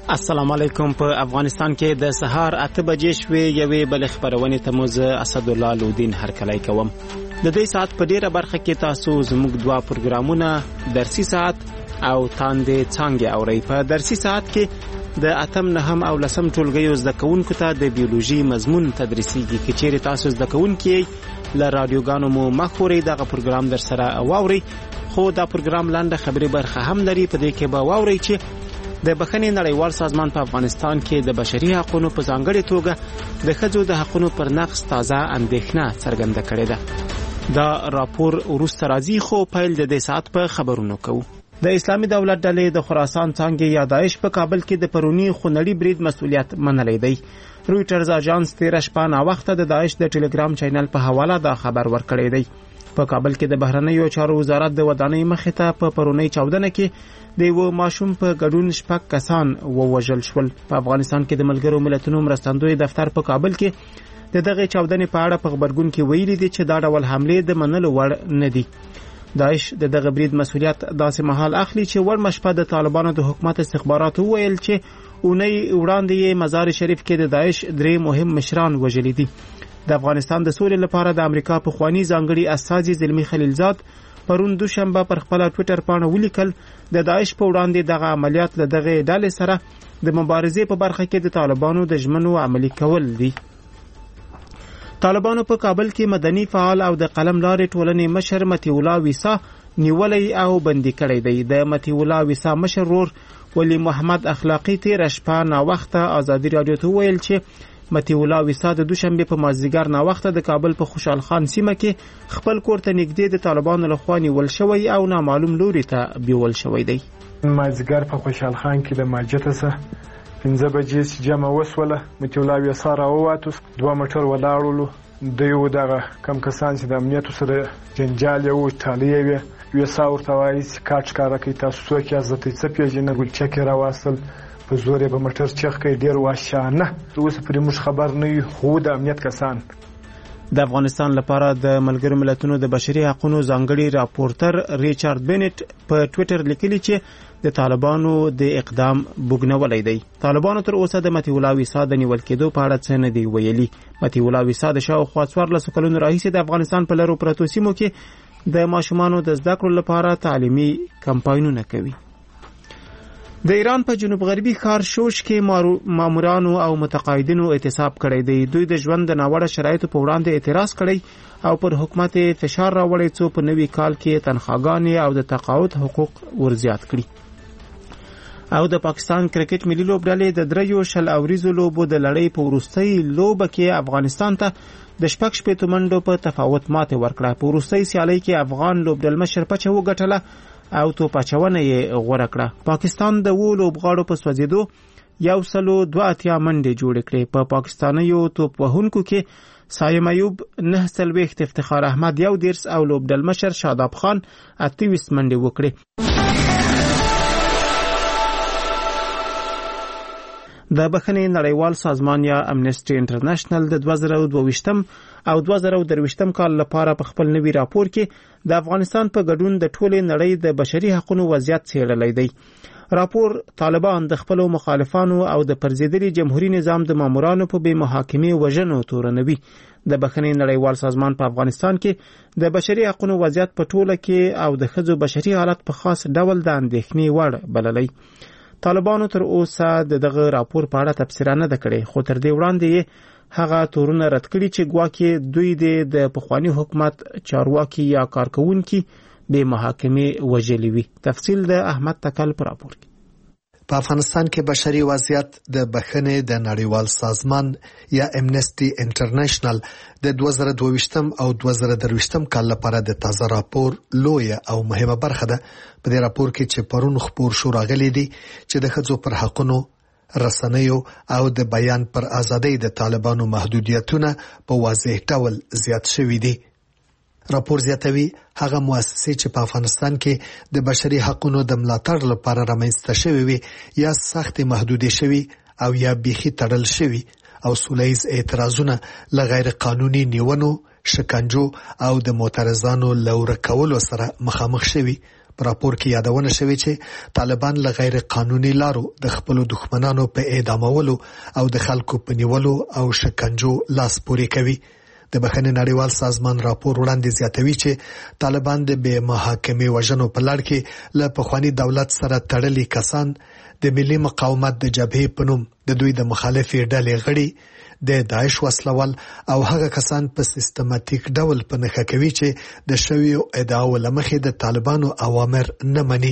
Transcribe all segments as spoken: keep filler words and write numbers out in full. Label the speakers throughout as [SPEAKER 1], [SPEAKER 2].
[SPEAKER 1] السلام علیکم. په افغانستان کې د سهار اته بجې شوې یوې بل خبرونې ته موزه اسد الله لودین هرکلی کوم. د دې ساعت په ډیره برخه کې تاسو زموږ دوا پروګرامونه درسي ساعت او تاندې څنګه اوري. په درسي ساعت کې د اتم نهم او لسم ټولګیو زده کوونکو ته د بیولوژي مضمون تدریسیږي. که چیرې تاسو زده کوونکي له رادیوګانو مو مخوري دغه پروګرام در سره واوري، خو دا پروګرام لاندې خبري برخه هم لري. په دې کې به واوري چې د بخښنې نړیوال سازمان په افغانستان کې د بشري حقوقو په ځانګړي توګه د ښځو د حقوقو پر نقض تازه اندېښنه څرګنده کړې ده. دا راپور وروسته راځي، خو پیل د دې ساعت په خبرونو کوو. د اسلامي دولت ډلې د خراسان څانګې یا داعش په کابل کې د پرونی خونړي برید مسؤلیت منلی دی. رویټرز اژانس تیر شپه نا وخت د داعش د ټلګرام چینل په حواله دا خبر ورکړی دی. په کابل کې د بهرنیو چارو وزارت د ودانۍ مخې ته په پرونی چاودنه کې د یو ماشوم په ګډون شپږ کسان ووژل شول. په افغانستان کې د ملګرو ملتونو مرستندوی دفتر په کابل کې د دغه چاودنې په اړه په خبرګون کې ویلي دي چې دا ډول حمله د منلو وړ نه دي. داعش د دغه برید مسؤلیت داسې مهال اخلي چې ورمه شپه د طالبانو د حکومت استخباراتو ویل چې اونۍ وړاندې مزار شریف کې د داعش درې مهم مشران وژلي دي. د افغانستان د سولې لپاره د امریکا په خواني ځانګړي استازي زلمی خلیلزاد پرون دوشنبه پر خپل ټوئیټر باندې ولیکل د داعش په وړاندې دغه عملیات له دغه ډلې سره د مبارزې په برخه کې د طالبانو د ژمنو عملي کول دي. طالبانو په کابل کې مدني فعال او د قلم لارې ټولنې مشر متی الله ویسا نیولې او بندي کړی دی. د متی الله ویسا مشر ورور ولی محمد اخلاقی تیر شپه نا وخته ازادي رادیو ته ویل چې متی الله ویسا د دوشنبه په مازدیګر نا وخته د کابل په خوشحال خان سیمه کې خپل کور ته نږدې د طالبانو لخوا نیول شوی او نامعلوم لوري ته بیول شوی دی.
[SPEAKER 2] مازدیګر په خوشحال خان کې د مسجد څخه پنځه بجې چې جمع وسوله، متی الله ویسا راووتو، دوه موټر ولاړولو، د یو دغه کم کسان چې د امنیتو سره جنجال یې و تالیه وي. ویسا ورته وایي چې کاټ ښکاره کوي، تاسو څوک یاست، درته څه پېژنئ؟ ګلچک یې راواستل، په زور یې په موټر چیغ کوي، ډېر وحشیانه. اوس پرې موږ خبر نه یو، خو د امنیت کسان.
[SPEAKER 1] د افغانستان لپاره د ملګرو ملتونو د بشري حقوقو ځانګړي راپورټر ریچارډ بینټ په ټوئیټر لیکلي چې د طالبانو د اقدام بوګنولې دی. طالبانو تر اوسه د متی الله ویسا د نیول کېدو په اړه څه نه دی ویلي. متی الله ویسا د شاوخوا څوارلسو کلونو راهیسې د افغانستان په لرو پرتو سیمو کې د ماشومانو د زده کړو لپاره تعلیمي کمپاینونه کوي. د ایران په جنوب غربي ښار شوش کې مامورانو او متقاعدینو اعتصاب کړی دی. دوی د ژوند د ناوړه شرایطو په وړاندې اعتراض کړی او پر حکومت فشار راوړی څو په نوي کال کې تنخواګانې او د تقاعد حقوق ورزیات کړي. او د پاکستان کرکټ ملي لوبډلې د دریو شل اوریزو لوبو د لړۍ په وروستۍ لوبه کې افغانستان ته د شپږ شپېتو منډو په تفاوت ماته ورکړه. په وروستۍ سیالۍ کې افغان لوبډلمشر پچه وګټله او توپ اچونه یې غوړه کړه. پاکستان د وو لوبغاړو په سوځېدو یو سلو دوه اتیا منډې جوړې کړې. په پا پاکستانیو توپ وهونکو کې سایم ایوب نه څلوېښت، افتخار احمد یو دېرس او لوبډلمشر شاداب خان اته ویشت منډې وکړې. د بخښنې نړیوال سازمان یا امنیسټي انټرنیشنل د دوه زره دوه ویشتم او دوه زره درې ویشتم کال لپاره په خپل نوي راپور کې د افغانستان په ګډون د ټولې نړۍ د بشري حقوقو وضعیت څېړلی دی. راپور طالبان د خپلو مخالفانو او د پرځېدلي جمهوریت نظام د مامورانو په بې محاکمې وژنو تورنوي. د بخښنې نړیوال سازمان په افغانستان کې د بشري حقوقو وضعیت په ټوله کې او د ښځو بشري حالت په خاص ډول د اندېښنې وړ بللی. طالبانو تر اوسه دغه راپور په اړه تفسیر نه کړی، خو تر دې وړاندې هغه تورونه رد کړي چې ګواکې دوی د پخوانی حکومت چارواکي یا کارکونکي به محاکمه وژلي وي. تفصیل د احمد تکل پر راپور کې.
[SPEAKER 3] په افغانستان کې بشري وضعیت د بخښنې د نړیوال سازمان یا امنیسټي انټرنیشنل د دوه زره دوه ویشتم او دوه زره درې ویشتم کال لپاره د تازه راپور لویه او مهمه برخه ده. په دې راپور کې چې پرون خبر شو راغلي دي چې د ښځو پر حقونو، رسنیو او د بیان پر ازادۍ د طالبانو محدودیتونه په واضح ډول زیات شوي دي. راپور زیاتوي هغه مؤسسې چې په افغانستان کې د بشري حقوقو د ملاتړ لپاره رامنځته شوي وي یا سخت محدودې شوي او یا بیخي تړل شوي او سولهییز اعتراضونه له غیر قانوني نیونو، شکنجو او د معترضانو لور کولو سره مخامخ شوي. په راپور کې یادونه شوې چې طالبان له غیر قانوني لارو د خپل دښمنانو په اعدامولو او د خلکو په نیولو او شکنجو لاس پورې کوي. د بخښنې نړیوال سازمان راپور وړاندې زیاتوي چې طالبان د بې محاکمې وژنو په لړ کې له پخواني دولت سره تړلي کسان د ملي مقاومت د جبهې په نوم د دوی د مخالفې ډلې غړي د داعش وسلوال او هغه کسان په سیستماتیک ډول په نښه کوي چې د شویو ادعاو له مخې د طالبانو اوامر نه مني.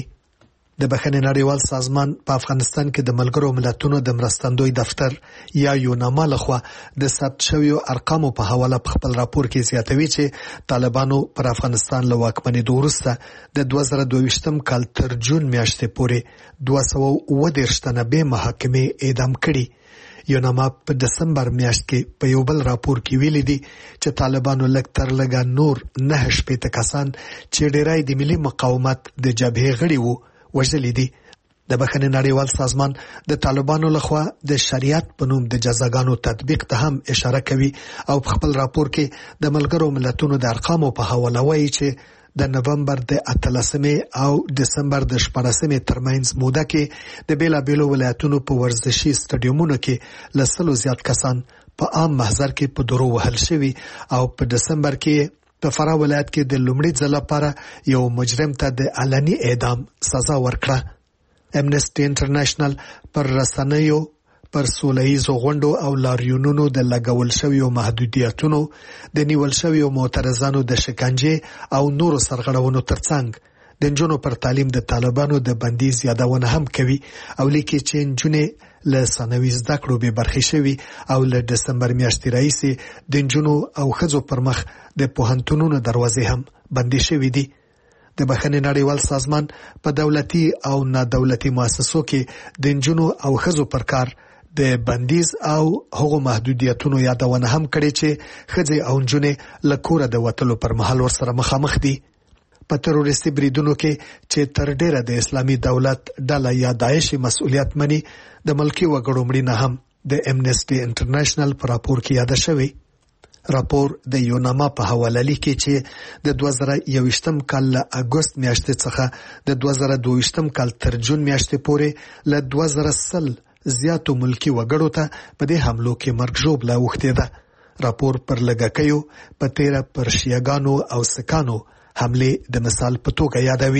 [SPEAKER 3] د بخښنې نړیوال سازمان په افغانستان کې د ملګرو ملتونو د مرستندوی دفتر یا یوناما لخوا د ثبت شویو ارقامو په حواله په خپل راپور کې زیاتوي چې طالبانو پر افغانستان له واکمنېدو وروسته د دوه زره دوه ویشتم کال تر جون میاشتې پورې دوه سوه اووه دېرش تنه بې محاکمې اعدام کړي. یوناما په دسمبر میاشت کې په یو بل راپور کې ویلي دي چې طالبانو لږ تر لږه نور نه شپېته کسان چې ډېری د ملي مقاومت د جبهې غړي وو وژلي دي. د بخښنې نړیوال سازمان د طالبانو لخوا د شریعت په نوم د جزاګانو تطبیق ته هم اشاره کوي او په خپل راپور کې د ملګرو ملتونو د ارقامو په حواله وایي چې د نومبر د اتلسمې او دسمبر د شپاړسمې ترمنځ موده کې د بیلابیلو ولایتونو په ورزشي سټډیومونو کې له سلو زیات کسان په عام محضر کې په درو وهل شوي او په دسمبر کې په فراه ولایت کې د لومړي ځل لپاره یو مجرم ته د علني اعدام سزا ورکړه. امنسټي انټرنیشنل پر رسنیو پر سولهییزو غونډو او لاریونونو د لګول شویو محدودیتونو د نیول شویو معترضانو د شکنجې او نورو سرغړونو ترڅنګ د نجونو پر تعلیم د طالبانو د بندیز یادونه هم کوي او لیکي چې نجونې له ثانوي زده کړو به برخې شوي او له دسمبر میاشتې راهیسې د نجونو او ښځو پر مخ د پوهنتونونو دروازې هم بندې شوي دي. د بخښنې نړیوال سازمان په دولتي او نادولتي مؤسسو کې د نجونو او ښځو پر کار د بندیز او هغو محدودیتونو یادونه هم کړي چې ښځې او نجونې له کوره د وتلو پر مهال ورسره مخامخ دي. په تروریستي بریدونو کې چې تر ډیره د اسلامي دولت ډله یا داعش مسؤلیت مني د ملکي وګړو مړینه هم د امنسټي انټرنیشنل په راپور کې یاد شوی. راپور د یوناما په حواله لیکي چې د دوه زره یوویشتم کال له اګوست میاشتې څخه د دوه زره دوه ویشتم کال تر جون میاشتې پورې له دوه زره سل زیاتو ملکی وګړو ته په دې حملو کې مرګ ژوبله اوښتې ده. راپور پر لږکیو په تیره پر شیعګانو او سکانو حملې د مثال په توګه یادوي.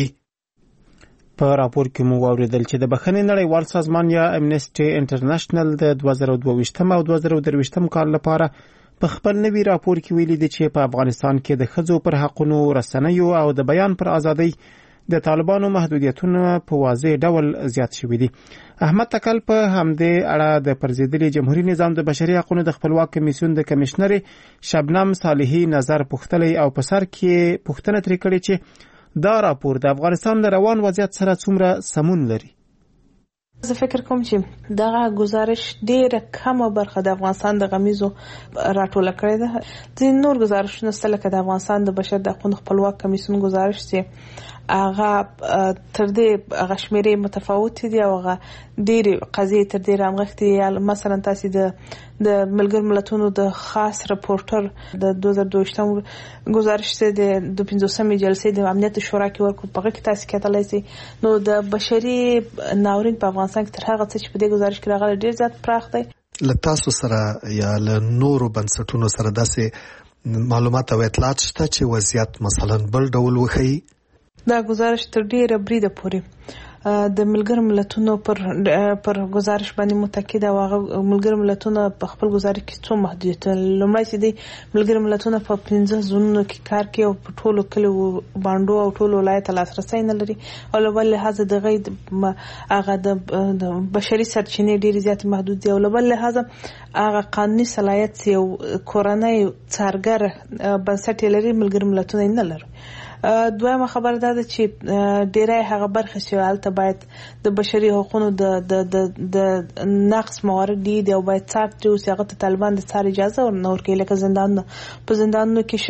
[SPEAKER 1] په راپور کې مو واوریدل چې د بخښنې نړیوال سازمان یا امنسټي انټرنیشنل د دوه زره دوه ویشتم او دوه زره درې ویشتم کال لپاره په خپل نوي راپور کې ویلي دي چې په افغانستان کې د ښځو پر حقونو، رسنیو او د بیان پر ازادۍ د طالبانو محدودیتونه په واضح ډول زیات شوي دي. احمد تکل په همدې اړه د پرځېدلي جمهوریت نظام د بشري حقوقو د خپلواک کمیسیون د کمشنر شبنم صالحي نظر پوښتلی او په سر کې پوښتنه ترې کړې چې دا راپور د افغانستان د روان وضعیت سره څومره سمون لري.
[SPEAKER 4] زه فکر کوم چې دغه گزارش ډیره کمه برخه د افغانستان د غمیزو راټوله کړې ده. ځینې نور گزارشونه سته لکه د افغانستان د بشر د حقوقو خپلواک کمیسیون گزارش چې هغه تر دې هغه شمیرې متفاوت دي او هغه ډېرې قضیې تر دې رامغښتې. مثلا تاسې د د ملګرو ملتونو د خاص رپورټر د دوه زره دوه ویشتم گزارش د د پنځوسمې جلسې د امنیت شورا کې ورکړ. په هغه کې تاسې کتلی سئ نو د بشري ناورین په افغانستان کې تر هغه څه چې په دې گزارش کې راغلی ډېر زیات پراخ دی.
[SPEAKER 3] له تاسو سره یا له نورو بنسټونو سره داسې معلومات او اطلاعات شته چې وضعیت مثلا بل ډول وښیي؟
[SPEAKER 4] دا گزارش تر ډیره بریده پورې د ملګرو ملتونو پر پر گزارش باندې متکی ده او هغه ملګرو ملتونو په خپل گزارش کې څو محدودیت لومړی چې دی ملګرو ملتونو په پنځه زونونو کې کار کوي او په ټولو کلیو باندې او ټولو ولایت لاسرسي نه لري او له بل لحاظه د غید هغه د بشري سرچینې ډېر زیات محدود دي او له بل لحاظه هغه قانوني صلاحیت یو کورنۍ څارګر بنسټ لري ملګرو ملتونو نه لري. دویمه خبر ده چې ډیری هغه برخه چې حالت باید د بشري حقوقو د د د نقص موارد دي او باید څارت او هغه ته طالبان د څار اجازه ورنور کوي لکه زندان په زندانونو کې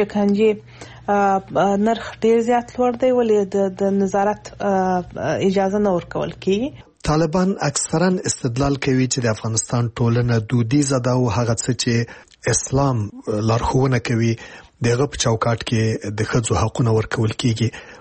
[SPEAKER 4] شکنجه نرخ ډیر زیات لوړ دی ولې د نظارت اجازه نه ورکول کیږي.
[SPEAKER 3] طالبان اکثرا استدلال کوي چې د افغانستان ټولنه دودیزه ده او هغه څه چې اسلام لارښوونه کوي دغه په چوکاټ کې د ښځو حقوقونه ورکول کیږي.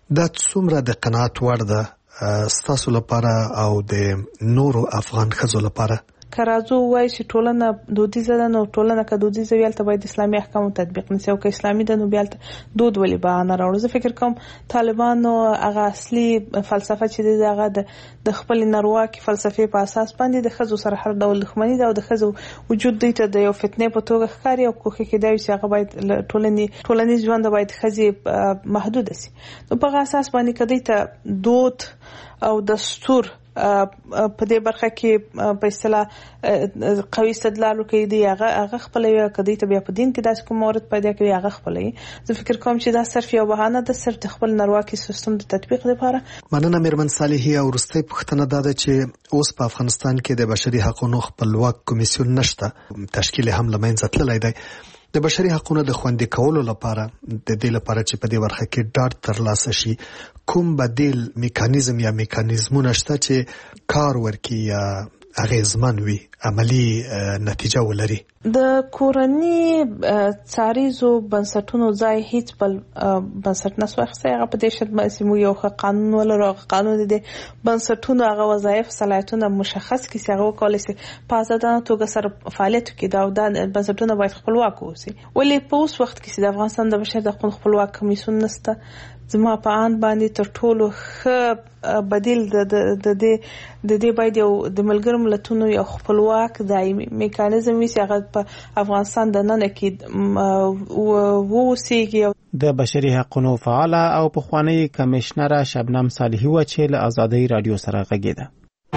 [SPEAKER 3] دا څومره د قناعت وړ ده ستاسو لپاره او د نورو افغان ښځو لپاره؟
[SPEAKER 4] که راځو وایي چې ټولنه دودیزه ده، نو ټولنه که دودیزه وي هلته باید اسلامي احکامو تطبیق نشي، او که اسلامي ده نو بیا هلته دود ولې بهانه راوړو. زه فکر کوم طالبانو هغه اصلي فلسفه چې دی هغه د خپل نارواکي فلسفې په اساس باندې د ښځو سره هر ډول دښمني ده او د ښځو وجود دوی ته د یو فتنې په توګه ښکاري، او کوښښ کېدای چې هغه باید ټولنې ټولنیز ژوند باید ښځې محدود شي. نو په هغه اساس باندې که دوی ته دود او دستور په دې برخه کې په اصطلاح قوي استدلال کوي دی هغه هغه خپل یو کدی ته بیا په دین کې داس کوم مورد پیدا کوي هغه خپل. زه فکر کوم چې دا صرف یو بهانه ده، صرف د خپل نارواکي سیستم د تطبیق لپاره.
[SPEAKER 3] مننه میرمن صالحی. او وروستۍ پوښتنه دا ده چې اوس په افغانستان کې د بشري حقوقو خپلواک کمیسیون نشته، تشکیل هم لمنځه تللی دی. د بشري حقوقو د خوندي کولو لپاره د دې لپاره چې په دې برخه کې ډاډ ترلاسه شي کوم بدیل میکانیزم یا میکانیزمونه شته چې کار ورکړي یا اغیزمن وي، عملی نتیجه ولري؟
[SPEAKER 4] د کورني څاریزو بنسټونو ځای هیڅ بل بنسټ نه سو اخیستی. هغه په دې شرط باندې موږ یو قانون ولرو، هغه قانون د بنسټونو هغه وظایف صلاحیتونه مشخص کړي چې هغه وکولای شي په ازادانه توګه سره فعالیت وکړي. دا د بنسټونو باید خپلواک اوسي. ولې په اوس وخت کې چې د افغانستان د بشري حقوقو خپلواک کمیسیون نشته، زما په آن باندې تر ټولو ښه بدیل د د د د دې باید یو د ملګرو ملتونو یو خپلواک دایمي میکانیزم وي چې هغه په افغانستان د نن کې ووسیږي.
[SPEAKER 1] د بشري حقوقو فعاله او پخوانی کمشنره شبنم صالحی و چې له آزادۍ رادیو سره غږیده.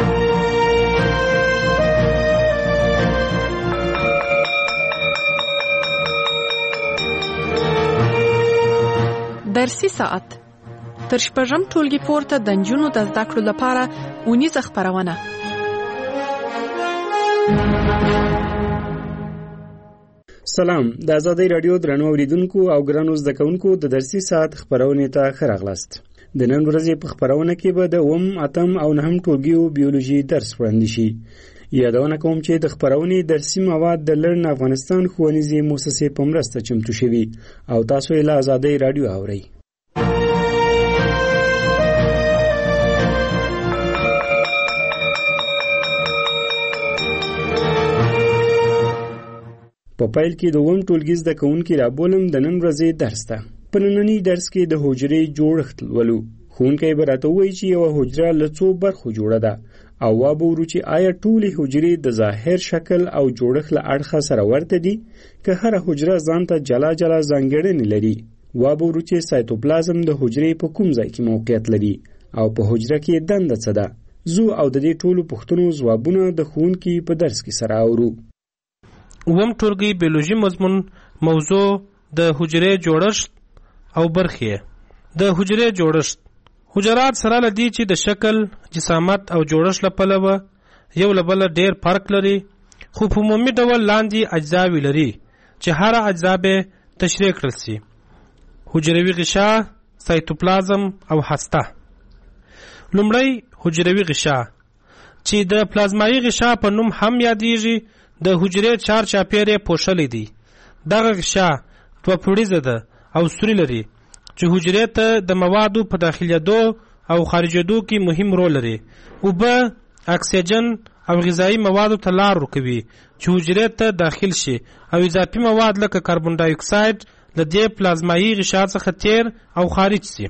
[SPEAKER 5] درسي ساعت تر شپږم ټولګي پورته د نجونو د زده کړو لپاره اونیزه خپرونه.
[SPEAKER 6] سلام، د آزادۍ رادیو درنو اوریدونکو او ګرانو زده کوونکو د درسي ساعت خپرونې ته ښه راغلاست. د نن ورځې په خپرونه کې به د اووم، اتم او نهم ټولګیو بیولوژي درس وړاندې شي. یادونه کوم چې د خپرونې درسي مواد د لرن افغانستان ښوونیزې مؤسسې په مرسته چمتو شوي او تاسو یې له آزادۍ رادیو اورئ. په پیل کې د اووم ټولګي زده کوونکي رابولم د نن ورځې درس ته. په ننني درس کې د حجرې جوړښت لولو. ښوونکی به راته ووایي چې یوه حجره له څو برخو جوړه ده او وابورو چې آیا ټولې حجرې د ظاهر شکل او جوړښت له اړخه سره ورته دي که هره حجره ځان ته جلا جلا ځانګړنې لري. وابورو چې سایتوپلازم د حجرې په کوم ځای کې موقعیت لري او په حجره کې دنده څه ده. زو او د دې ټولو پوښتنو ځوابونه د ښوونکي په درس کې سره اورو.
[SPEAKER 7] اووم ټولګي بیولوژي مضمون موضوع د حجرې جوړښت او برخې. د حجرې جوړښت حجرات سره لدی چې د شکل، جسامت او جوړښت له پلوه یو له بله ډېر فرق لري، خو په عمومي ډول لاندې اجزاوې لري چې هره اجزا به تشریح کړل شي: حجروي غشا، سایتوپلازم او هسته. لومړی حجروي غشا چې د پلازمایي غشا په نوم هم یادیږي د حجرې چار چاپیرې پوښلې دي. دغه غشا دوه پوړیزه ده او سوري لري چې حجرې ته د موادو په داخلېدو او خارجېدو کې مهم رول لري. اوبه، اکسیجن او غذایي موادو ته لار ورکوي چې حجرې ته داخل شي او اضافي مواد لکه کاربن ډای اکساید له دې پلازمایي غشا څخه تیر او خارج شي.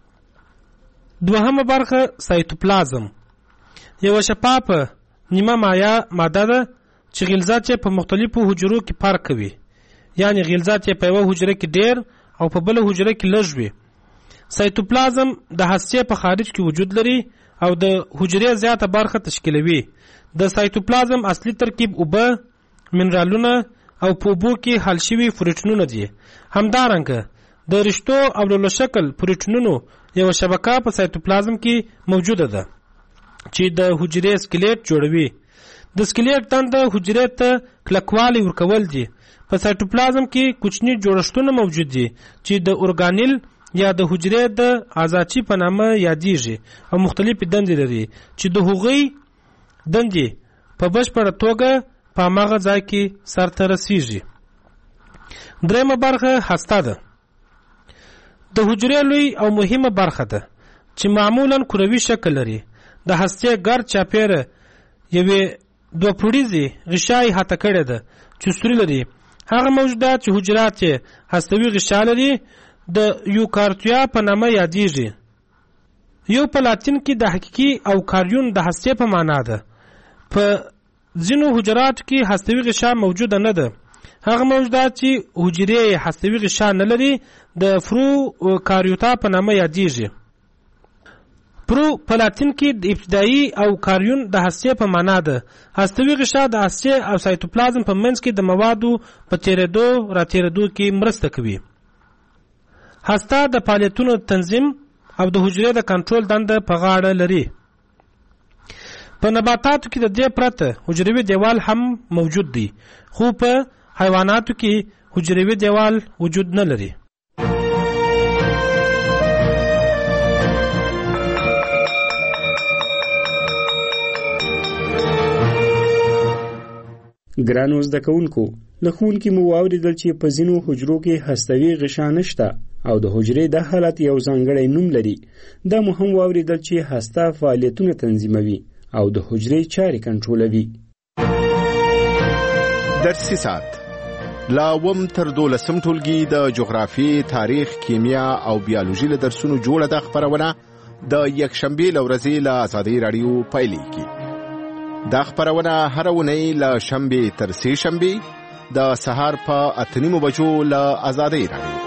[SPEAKER 7] دوهمه برخه سایتوپلازم یوه شفافه نیمه مایع ماده ده چې غلظات یې په مختلفو حجرو کې فرق کوي، یعنی غلظات یې په یوه حجره کې ډیر او په بله حجره کې لږ وي. سایتوپلازم د هستې په خارج کې وجود لري او د حجرې زیاته برخه تشکیلوي. د سایتوپلازم اصلي ترکیب اوبه، منرالونه او په اوبو کې حل شوي پروټینونه دي. همدارنګه د رشتو او لولو شکل پروټینونو یوه شبکه په سایتوپلازم کې موجوده ده چې د حجرې سکلیټ جوړوي. د سکلیټ دنده حجرې ته کلکوالی ورکول دي. په سایتوپلازم کې کوچني جوړښتونه موجود دي چې د اورګانیل یا د حجرې د اعضاچي په نامه یادیږي او مختلفې دندې لري چې د هغوی دندې په بشپړه توګه په هماغه ځای کې سرته رسیږي. درېیمه برخه هسته ده. د حجرې لوی او مهمه برخه ده چې معمولا کروي شکل لري. د هستې ګرد چاپیره یوې دوه پوړیزې غشای هته کړې ده چې سوري لري. هغه موجودات چې حجرات یې هستوي غشا لري د یوکارتیا په نامه یادیږي. یو په لاتین کې د حقیقي او کاریون د هستې په معنا ده. په ځینو حجراتو کې هستوي غشا موجوده نه ده. هغه موجودات چې حجرې هستوي غشا نه لري د فرو کاریوتا په نامه یادیږي. پرو په لاتین کې د ابتدایي او کاریون د هستې په معنا ده. هستوي غشا د هستې او سایتوپلازم په منځ کې د موادو په تیرېدو را تیرېدو کې مرسته کوي. هسته د فعالیتونو تنظیم او د حجرې د کنټرول دنده په غاړه لري. په نباتاتو کې د دې پرته حجروي دیوال هم موجود دی، خو په حیواناتو کې حجروي دیوال وجود نه لري.
[SPEAKER 6] ګرانو زده کوونکو، له ښوونکي مو واورېدل چې په ځینو حجرو کې هستوي غشا نشته او د حجرې د حالت یو ځانګړی نوم لري. دا مو هم واورېدل چې هسته فعالیتونه تنظیموي او د حجرې چارې کنټرولوي.
[SPEAKER 8] درسي ساعت لا وم تر دولسم ټولګي د جغرافي، تاریخ، کیمیا او بیولوژي له درسونو جوړه ده خبرونه د یکشنبې له ورځې له آزادۍ راډیو پیلېږي. دا خبرونه هر اونۍ له شنبې تر سې شنبې د سهار په اته نیمو بجو له آزادۍ راډیو.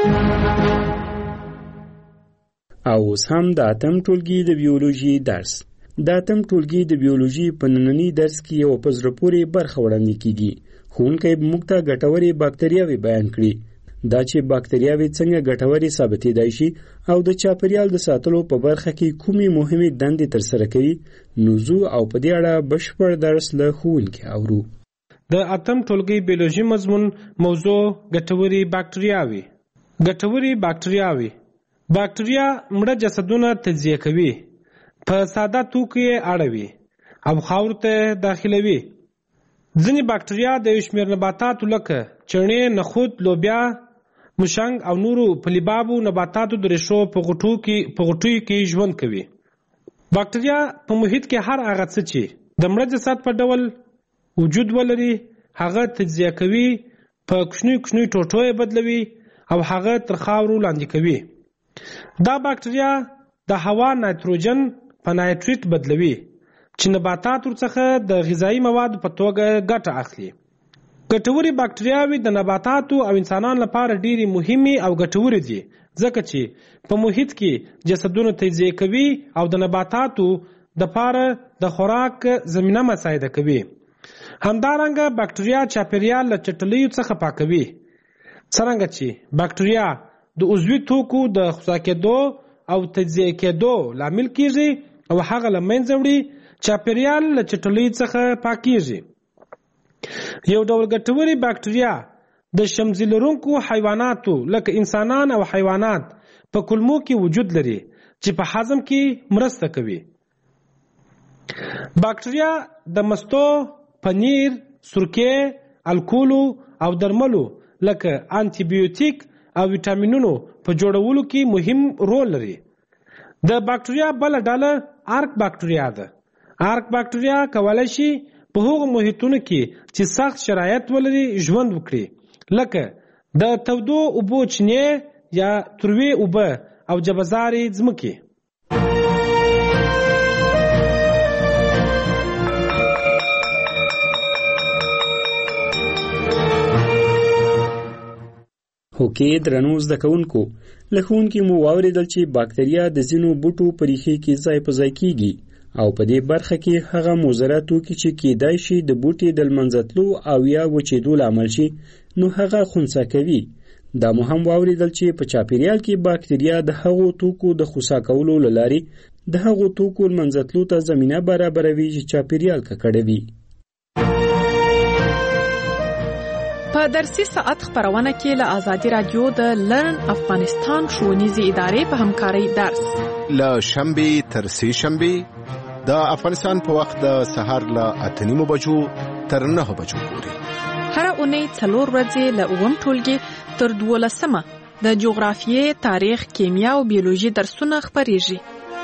[SPEAKER 6] او اوس هم د اتم ټولګي د بیولوژي درس. د اتم ټولګي د بیولوژي په ننني درس کې یو په زړه پورې برخه وړاندې کیږي. ښوونکی به موږ ته ګټورې باکتریاوې بیان کړي. دا چې باکتریاوې څنګه ګټورې ثابتېدای شي او د چاپیریال د ساتلو په برخه کې کومې مهمې دندې ترسره کوي، نوزو او په دې اړه بشپړ درس له ښوونکي اورو.
[SPEAKER 7] د اتم ټولګي بیولوژي مضمون موضوع ګټورې باکتریاوې. ګټورې باکتریاوې باکتریا مړه جسدونه تجزیه کوي، په ساده توکو یې اړوي او خاورو ته داخلوي. ځینې باکتریا د یو شمېر نباتاتو لکه چڼې، نخود، لوبیا، مشنګ او نورو پلیبابو نباتاتو د ریښو په غټو کې په غټیو کې ژوند کوي. باکتریا په محیط کې هر هغه څه چې د مړه جسد په ډول وجود ولري هغه تجزیه کوي، په کوچنیو کوچنیو ټوټو یې بدلوي او هغه تر خاورو لاندې کوي. دا باکتریا د هوا نایتروجن په نایتریت بدلوي چې نباتات ورڅخه د غذایی موادو په توګه ګټه اخلي. ګټورې باکتریاوې د نباتاتو او انسانانو لپاره ډېرې مهمې او ګټورې دي، ځکه چې په محیط کې جسدونه تجزیه کوي او د نباتاتو دپاره د خوراک زمینه مساعده کوي. همدارنګه باکتریا چاپیریال له چټلیو څخه پاکوي. څرنګه چې باکتریا د عضوي توکو د خصا کېدو او تجزیه کېدو لامل کیږي او هغه له منځه وړي، چاپیریال له چټلیو څخه پاکیږي. یو ډول ګټورې باکتریا د شمزي لرونکو حیواناتو لکه انسانان او حیوانات په کولمو کې وجود لري چې په هضم کې مرسته کوي. باکتریا د مستو، پنیر، سرکې، الکولو او درملو لکه انټي بیوټیک او ویټامینونو په جوړولو کې مهم رول لري. د باکتریا بل ډله آرک باکتریا ده. آرک باکتریا کولای شي په هغو محیطونو کې چې سخت شرایط ولري ژوند وکړي، لکه د تودو اوبو چینې یا تروې اوبه او جبزارې ځمکې.
[SPEAKER 6] هوکې درنو زده کوونکو، له ښوونکي مو واورېدل چې باکتریا د ځینو بوټو په ریښې کې ځای په ځای کیږي او په دې برخه کې هغه مضره توکي چې کیدای شي د بوټي د لمنځه تلو او یا وچېدو لامل شي نو هغه خنثی کوي. دا مو هم واورېدل چې په چاپیریال کې باکتریا د هغو توکو د خنثی کولو له لارې د هغو توکو لمنځه تلو ته زمینه برابروي چې چاپیریال ککړوي.
[SPEAKER 5] په درسي ساعت خبرونه کې له آزادي رادیو د لرن افغانستان ښوونیزې ادارې په همکارۍ درس
[SPEAKER 8] له شنبې تر سې شنبې د افغانستان په وخت د سهار له اته نیمو بجو تر نهو بجو پورې.
[SPEAKER 5] هر اونۍ څلور ورځې له اووم ټولګي تر دولسمه د جغرافیې، تاریخ، کیمیا او بیولوژي درسونه خپریږي.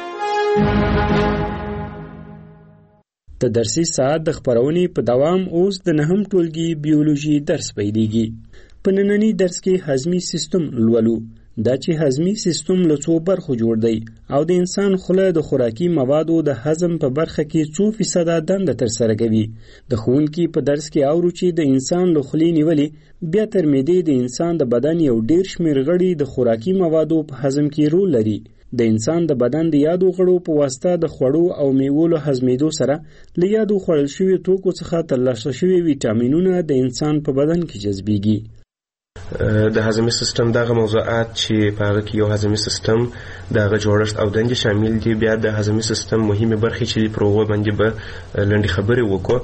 [SPEAKER 6] د درسي ساعت د خپرونې په دوام اوس د نهم ټولګي بیولوژي درس پیلېږي. په ننني درس کې هضمي سیستم لولو. دا چې هضمي سیستم له څو برخو جوړ دی او د انسان خوله د خوراکي موادو د هضم په برخه کې څو فیصده دنده ترسره کوي. د ښوونکي په درس کې اورو چې د انسان له خولې نیولې بیا تر معدې د انسان د بدن یو ډیر شمېر غړي د خوراکي موادو په هضم کې رول لري. د انسان د بدن د یادو غړو په واسطه د خوړو او میوو له هضمېدو سره له یادو خوړل شوي توکو څخه ترلاسه شوي ویټامینونه د انسان په بدن کې جذبېږي.
[SPEAKER 9] د هضمي سیستم دغه موضوعات چې په هغه کې یو هضمي سیستم دغه جوړښت او دندې شامل دي، بیا د هضمي سیستم مهمې برخې چې پر هغو باندې به لنډې خبرې وکړو.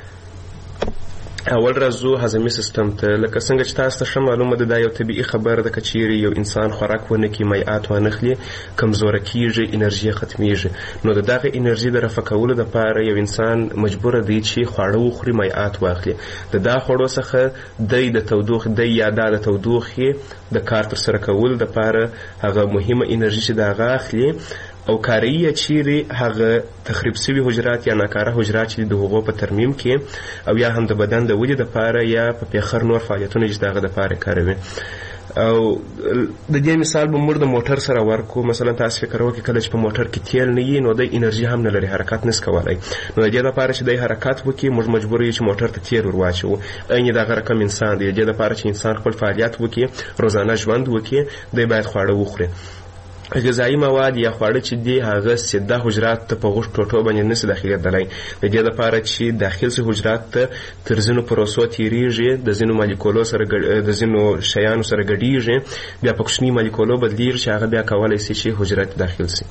[SPEAKER 9] اول راځو هضمي سیستم ته. لکه څنګه چې تاسو ته ښه معلومه ده، دا یو طبیعي خبره ده که چیرې یو انسان خوراک ونه کړي، مایعات وانخلي، کمزوره کیږي، انرژي ختمیږي. نو د دغه انرژي د رفع کولو دپاره یو انسان مجبوره دی چې خواړه وخوري، مایعات واخلي. د دا خوړو څخه دی د تودوخې دی یا دا د تودوخې د کار ترسره کولو دپاره هغه مهمه انرژي چې د هغه اخلي او کاریي چیرې هغه تخریب سوي حجرات یا ناکاره حجرات چې د هغو په ترمیم کې او یا هم د بدن د ودې دپاره یا په پیخر نور فعالیتونه چې د هغه دپاره کاروي. او د دې مثال به موږ د موټر سره ورکو. مثلا تاسو فکر وکړئ کله چې په موټر کې تیل نه وي نو د انرژي هم نه لري، حرکت نس کولی. نو د دې دپاره چې د حرکت وکړي موږ مجبور یو چې موټر ته تیل ور واچوو. عین دغه رقم انسان دی. د دې دپاره چې انسان خپل فعالیت وکړي، روزانه ژوند وکړي، دی باید خواړه وخوري. غذایي مواد یا خواړه چې دی هغه سیده حجرات ته په غوښ ټوټو باندې نسي داخلېدلی. د دې دپاره چې داخل سي حجرات ته تر ځینو پروسو تېرېږي، د ځینو مالیکولو سره د ځینو شیانو سره ګډېږي، بیا په کوچني مالیکولو بدلېږي چې هغه بیا کولی سي چې حجرات داخل سي.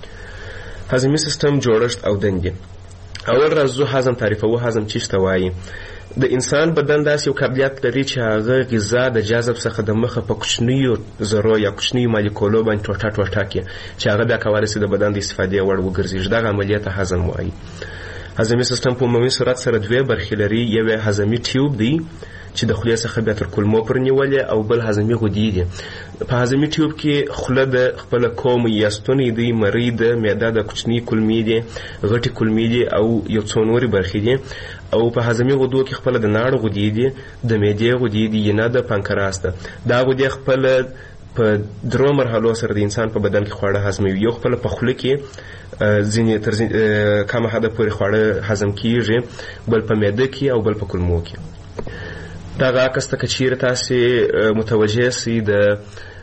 [SPEAKER 9] هضمي سیستم جوړښت او دندې. اول راځو هضم تعریفوو. هضم څه ته وایي؟ د انسان بدن داسې یو قابلیت لري چې هغه غذا د جذب څخه د مخه په کوچنیو ذرو یا کوچنیو مالیکولو باندې ټوټه ټوټه کړي چې هغه بیا کولی سي د بدن د استفادې وړ وګرځېږي. دغه عملیې ته هضم وایي. هضمي سیستم په عمومي صورت سره دوې برخې لري. یو یې هضمي ټیوب دی چې د خولې څخه بیا تر کولمو پورې نیولې، او بل هضمي غدې دي. په هضمي ټیوب کې خوله د خپله کوم یا ستونی دی، مرۍ ده، معده د کوچني کولمې دي، غټې کولمې دي او یو څو نورې برخې دي. او په هضمي غدو کې خپله د ناړو غدې دي، د معدې غدې دي، ینه د پانکراس ده. دا غدې خپله په درو مرحلو سره د انسان په بدن کې خواړه هضموي. یو خپله په خوله کې ځینې تر کمه حده پورې خواړه هضم کیږي، بل په معده کې او بل په کولمو کې. دغه عکس ته که چیرې تاسې متوجه سئ د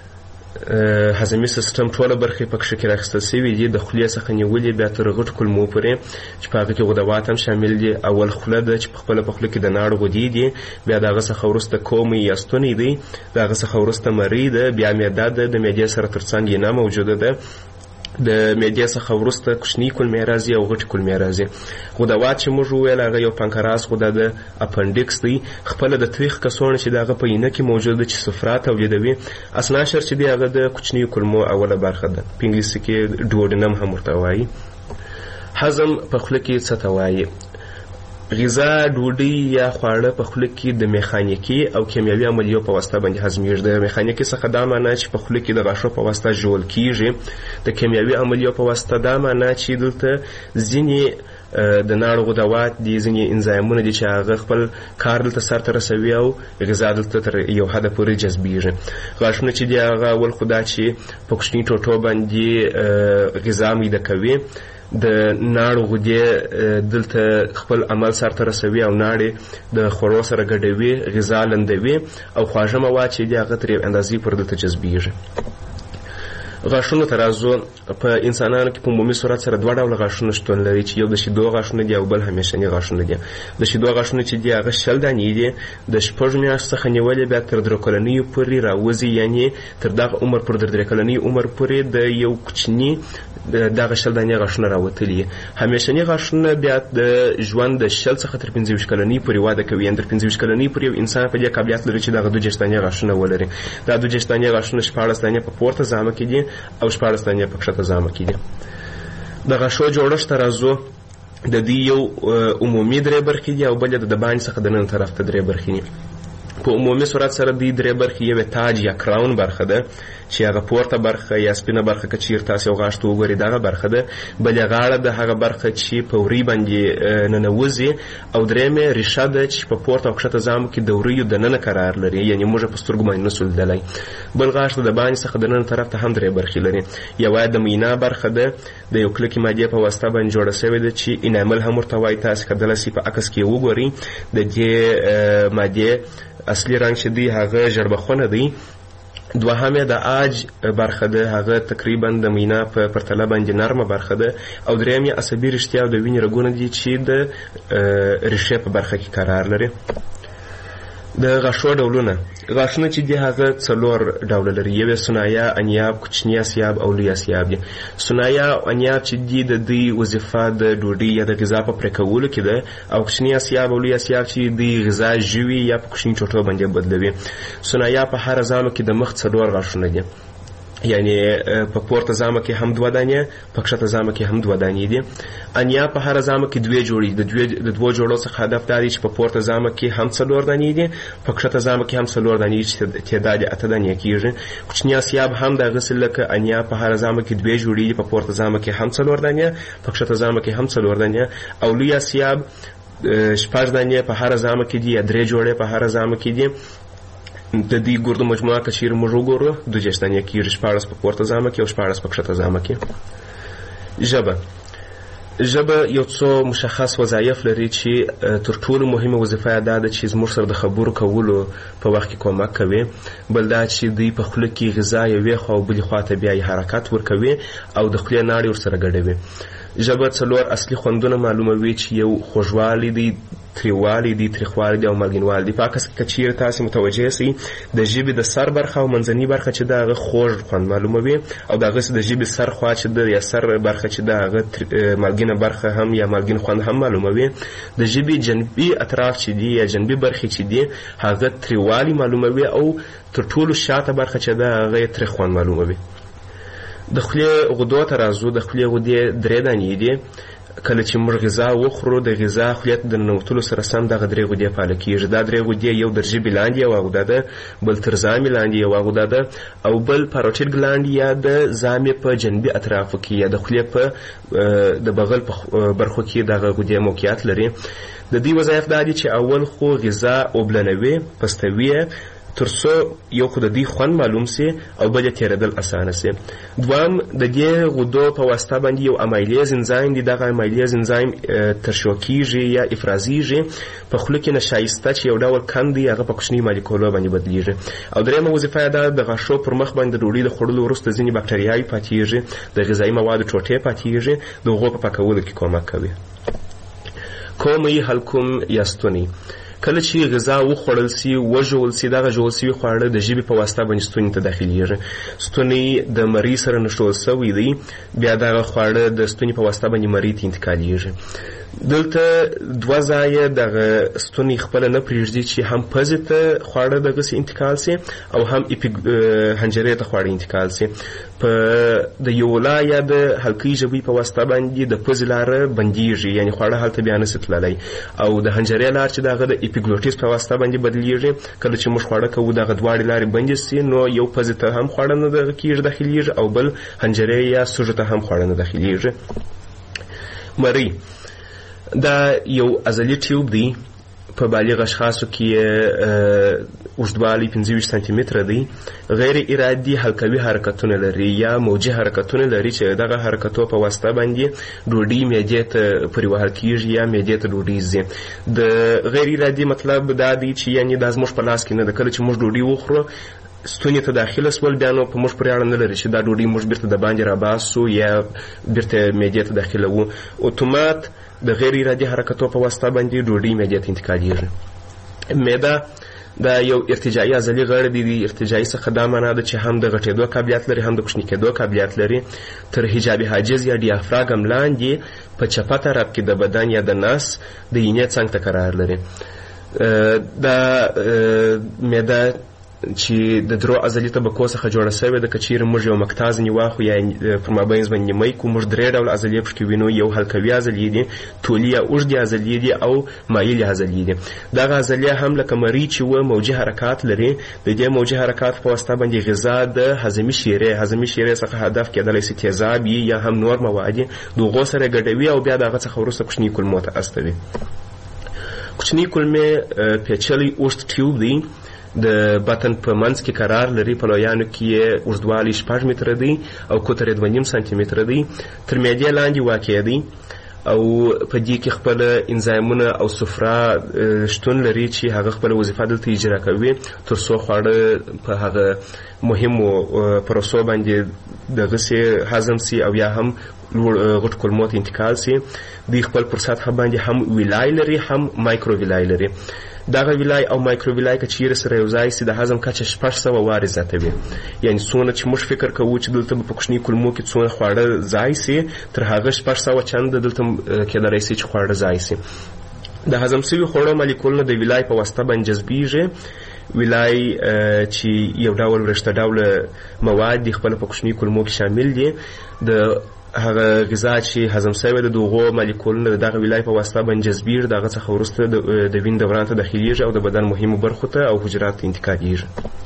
[SPEAKER 9] هضمي سیستم ټوله برخې په کښې کې راخیستل سوي دي، د خولې څخه نیولې بیا تر غټو کولمو پورې چې په هغه کې غدوات هم شامل دي. اول خوله ده چې په خپله په خوله کې د ناړو غدې دي، بیا د هغه څخه وروسته کومې یا ستونی دی، د هغه څخه وروسته مرۍ ده، بیا معده ده، د معدې سره تر څنګ ینه موجوده ده، د معدې څخه وروسته کوچني کولمې راځي او غټې کولمې راځي. غدوات چې موږ وویل هغه یو پانکراس غده ده، اپنډکس دی، خپله د تریخ کڅوړه چې د هغه په ینه کې موجوده ده چې صفرا تولیدوي. اسناشر چې دی هغه د کوچنیو کولمو اوله برخه ده، په انګلیسي کې ډوډینم هم ورته وایي. هضم په خوله کې څه ته وایي؟ غذا، ډوډۍ یا خواړه په خوله کې د میخانیکي او کیمیاوي عملیو په واسطه باندې هضمېږي. د میخانیکي څخه دا معنا چې په خوله کې د غاښو په واسطه ژوول کیږي. د کیمیاوي عملیو په واسطه دا معنا چې دلته ځینې د ناړو غدوات دي، ځینې انزایمونه دي چې هغه خپل کار دلته سرته رسوي او غذا دلته تر یو حده پورې جذبېږي. غاښونه چې دي هغه اول خو دا چې په کوچني ټوټو باندې غذا میده کوي، د ناړو غدې دلته خپل عمل سرته رسوي او ناړې د خوړو سره ګډوي، غذا لندوي او خواږه مواد چې دي هغه تر یو اندازې پورې دلته جذبېږي. غاښونو ته راځو. په انسانانو کې په عمومي صورت سره دوه ډوله غاښونه شتون لري چې یو د شیدو غاښونه دي او بل همیشني غاښونه دي. د شیدو غاښونه چې دي هغه شل دانې دي، د شپږ میاشتو څخه نیولې بیا تر درې کلنیو پورې راوځي، یعنې تر دغه عمر پورې تر درې کلنۍ عمر پورې د یو کوچني دغه شل دانې غاښونه راوتلي. همیشني غاښونه بیا د ژوند د شل څخه تر پنځه ویشت کلنۍ پورې وده کوي، یعنې تر پنځه ویشت کلنۍ پورې یو انسان په دې قابلیت لري چې دغه دوه دېرش دانې غاښونه ولري. دا دوه دېرش دانې غاښونه شپاړس دانې په پورته زامه کې دي او شپاړس دانې په کښته زامه کې دي. د غاښو جوړښت ته راځو. د دې یو عمومي درې برخې دي او بل د دباندې څخه د نن طرف ته درې برخې دي. په په عمومي صورت سره دوی درې برخې یوې تاج یا کراون برخه ده چې هغه پورته برخه یا سپینه برخه که چیرې تاسې یو غاښ ته وګورئ دغه برخه ده. بلې غاړه د هغه برخه چې په وري باندې ننوځي او درېیمې ریښه ده چې په پورته او کښته ځامو کې د وریو دننه قرار لري، یعنې موږ په سترګو باندې نسو لیدلی. بل غاښ د باندې څخه دننه طرف ته هم درې برخې لري. یوه د مینا برخه ده، د یو کلکې مادې په واسطه باندې جوړه سوې ده چې انامل هم ورته وایي. تاسې کیدلی سي په عکس کې وګورئ د دې مادې اصلي رنګ چې دی هغه ژړبخونه دی. دوهمه د آج برخه ده، هغه تقریبا د مینا په پرتله باندې نرمه برخه ده. او درېیمې عصبي رشتیا او د وینې رګونه دي چې د ریښې په برخه کې قرار لري. د غاښو ډولونه غاښونه چې دي هغه څلور ډوله لري. یو یې ثنایا، انیاب، کوچني اسیاب او لوی اسیاب دي. ثنایا او انیاب چې دي د دوی وظیفه د ډوډۍ یا د غذا په پرې کولو کې ده، او کوچني اسیاب او لوی اسیاب چې دوی غذا ژوي یا په کوچني ټوټو باندې بدلوي. ثنایا په هر ځامو کې د مخ څلور غاښونه دي، یعنی په پورته ځامه کې هم دوه دانې، په کښته ځامه کې هم دوه دانې دي. انیا په هر ځامه کې دوه جوړې د دوه د دوه جوړو څخه هدف دا دی چې په پورته ځامه کې هم څلور دانې دي، په کښته ځامه کې هم څلور دانې چې تعداد اته دانې کېږي. کوچني اسیاب هم د غسل لکه انیا په هر ځامه کې دوه جوړې دي، په پورته ځامه کې هم څلور دانې، په کښته ځامه کې هم څلور دانې. او لوی اسیاب شپږ دانې په هر ځامه کې دي، یا درې جوړې په هر ځامه کې دي. د دې ګردو مجموعه که چیرې موږ وګورو دوه دېرش دانې کېږي، شپاړس په پورته ځامه کې او شپاړس په کښته ځامه کې. ژبه ژبه یو څو مشخص وظایف لري چې تر ټولو مهمه وظیفه یې دا ده چې زموږ سره د خبرو کولو په وخت کې کومک کوي. بل دا چې دوی په خوله کې غذا یوې خوا او بلې خوا ته بیا یې حرکت ورکوي او د خولې ناړې ورسره ګډوي. ژبه څلور اصلي خوندونه معلوموي چې یو خوږوالی دی، تریوالی دی، تریخوالی دی او مالګینوالی دی. په عکس کې که چیرې تاسې متوجه سئ د ژبې د سر برخه او منځنۍ برخه چې د هغه خوږ خوند معلوموي، او د هغسې د ژبې سر خوا چې د یا سر برخه چې د هغه مالګینه برخه هم یا مالګین خوند هم معلوموي. د ژبې جنبي اطراف چې دي یا جنبي برخې چې دي هغه تریوالی معلوموي، او تر ټولو شاته برخه چې د هغه تریخ خوند معلوموي. د خولې غدو ته راځو. د خولې غدې درې دانې دي. کله چې موږ غذا وخورو د غذا خولې ته د ننوتلو سره سم دغه درې غدې فعاله کېږي. دا درې غدې یو تر ژبې لاندې یوه غده ده، بل تر زامې لاندې یوه غده ده، او بل پاروټیډ ګلانډ یا د زامې په جنبي اطرافو کې یا د خولې په د بغل په برخو کې دغه غدې موقعیت لري. د دې وظایف دا دي چې اول خو غذا اوبلنوي، پستوي، تر څو یو خو د دې خوند معلوم سي او بل یې تېرېدل اسانه سي. دوام د دې غدو په واسطه باندې یو امایلیز انزایم دی. دغه امایلیز انزایم ترشح کېږي یا افرازیږي په خوله کې نشایسته چې یو ډول کند دی هغه په کوچني مالیکولو باندې بدلیږي. او درېیمه وظیفه یې دا د غاښو پر مخ باندې د ډوډۍ د خوړلو وروسته ځینې بکټریاوې پاتېږي، د غذایي موادو ټوټې پاتېږي، د هغو په پاکولو کې کومک کوي. کومې حلقوم یا ستونی کله چې غذا وخوړل سي وژول سي دغه ژول سوي خواړه د ژبې په واسطه باندې ستوني ته داخلیږي. ستونی د مرۍ سره نښلول سوی دی، بیا دغه خواړه د ستوني په واسطه باندې مرۍ ته انتقالیږي. دلته دوه ځایه دغه ستونی خپله نه پرېږدي چې هم پزې ته خواړه دغسې انتقال سي او هم حنجرې ته خواړه انتقال سي. په د یولا یا د حلقې ژبې په واسطه باندې د پزې لاره بندیږي، یعنی خواړه هلته بیا نسي تللی، او د حنجرې لار چې دغه د اپیګلوټیس په واسطه باندې بدلیږي. کله چې موږ خواړه کوو دغه دواړې لارې بندې سي نو یو پزې ته هم خواړه نه دغه کېږي داخلیږي او بل حنجرې یا سوژو ته هم خواړه نه داخلیږي. مرۍ دا یو عضلي ټیوب دی. په بالغ اشخاصو کې اوږدوالی پنځه ویشت سانتي متره دی. غیر ارادي حلقوي حرکتونه لري یا موجي حرکتونه لري چې دغه حرکتو په واسطه باندې ډوډۍ معدې ته پورې وهل کېږي یا معدې ته ډوډۍ ځي. د غیر ارادي مطلب دا دی چې یعنې دا زموږ په لاس کې نه ده. کله چې موږ ډوډۍ وخورو ستوني ته داخله سول بیا نو په موږ پورې اړه نه لري چې دا ډوډۍ موږ بیرته د باندې راباسو یا بیرته معدې ته داخله وو. اتومات د غیر ارادي حرکتو په واسطه باندې ډوډۍ معدې ته انتقالیږي. معده دا یو ارتجاعي عضلي غړی دی. ارتجاعي څخه دا معنا ده چې هم د غټېدو قابلیت لري هم د کوچني کېدو قابلیت لري. تر حجاب حاجز یا ډیافراګم لاندې په چپه طرف کې د بدن یا د نس د اینې څنګ ته قرار لري. دا معده چې د درو عضلي طبقو څخه جوړه شوې ده. که چیرې موږ یو مقطع ځینې واخلو یا پر مابینځ باندې نیمۍ کړو، موږ درې ډوله عضلې پکې وینو. یو حلقوي عضلې دي، طولي یا اوږدې عضلې دي او مایلې عضلې دي. دغه عضلې هم لکه مرۍ چې و موجي حرکات لري. د دې موجي حرکات په واسطه باندې غذا د هضمي شیرې هضمي شیرې څخه هدف کېدلی شي تیزاب یا هم نور مواد د هغو سره ګډوي او بیا د هغه څخه وروسته کوچني کولمو ته استوي. کوچني کولمې پیچلی اوږد ټیوب دی، د بطن په منځ کې قرار لري. په لویانو کې یې اوږدوالی شپږ متره دی او قطر یې دوه نیم سانتي متره دی. تر معدې لاندې واقع دی او په دې کې خپل انزایمونه او صفرا شتون لري چې هغه خپل وظیفه دلته اجرا کوي تر څو خواړه په هغه مهمو پروسو باندې دغسې هضم سي او یا هم غټ کولمو ته انتقال سي. دوی خپل پر سطحه باندې هم ویلای لري هم مایکرو ویلای لري. دغه ویلای او مایکرو ویلای که چیرې سره یو ځای سي د هضم کچه شپږ سوه وارې زیاتوي. یعنې څونه چې موږ فکر کوو چې دلته به په کوچني کولمو کې څونه خواړه ځای سي، تر هغه شپږ سوه چنده دلته کېدلی سي چې خواړه ځای سي. د هضم سوي خوړو مالیکولونه د ویلای په واسطه باندې جذبیږي. ویلای چې یو ډول ورشته ډوله مواد دي خپله په کوچني کولمو کې شامل دي. د هغه غذا چې هضم شوې ده د هغو مالیکولونه د دغه ویلای په واسطه باندې جذبیږي. د هغه څخه وروسته د وینې دوران ته داخلیږي او د بدن مهمو برخو ته او حجراتو ته انتقالیږي.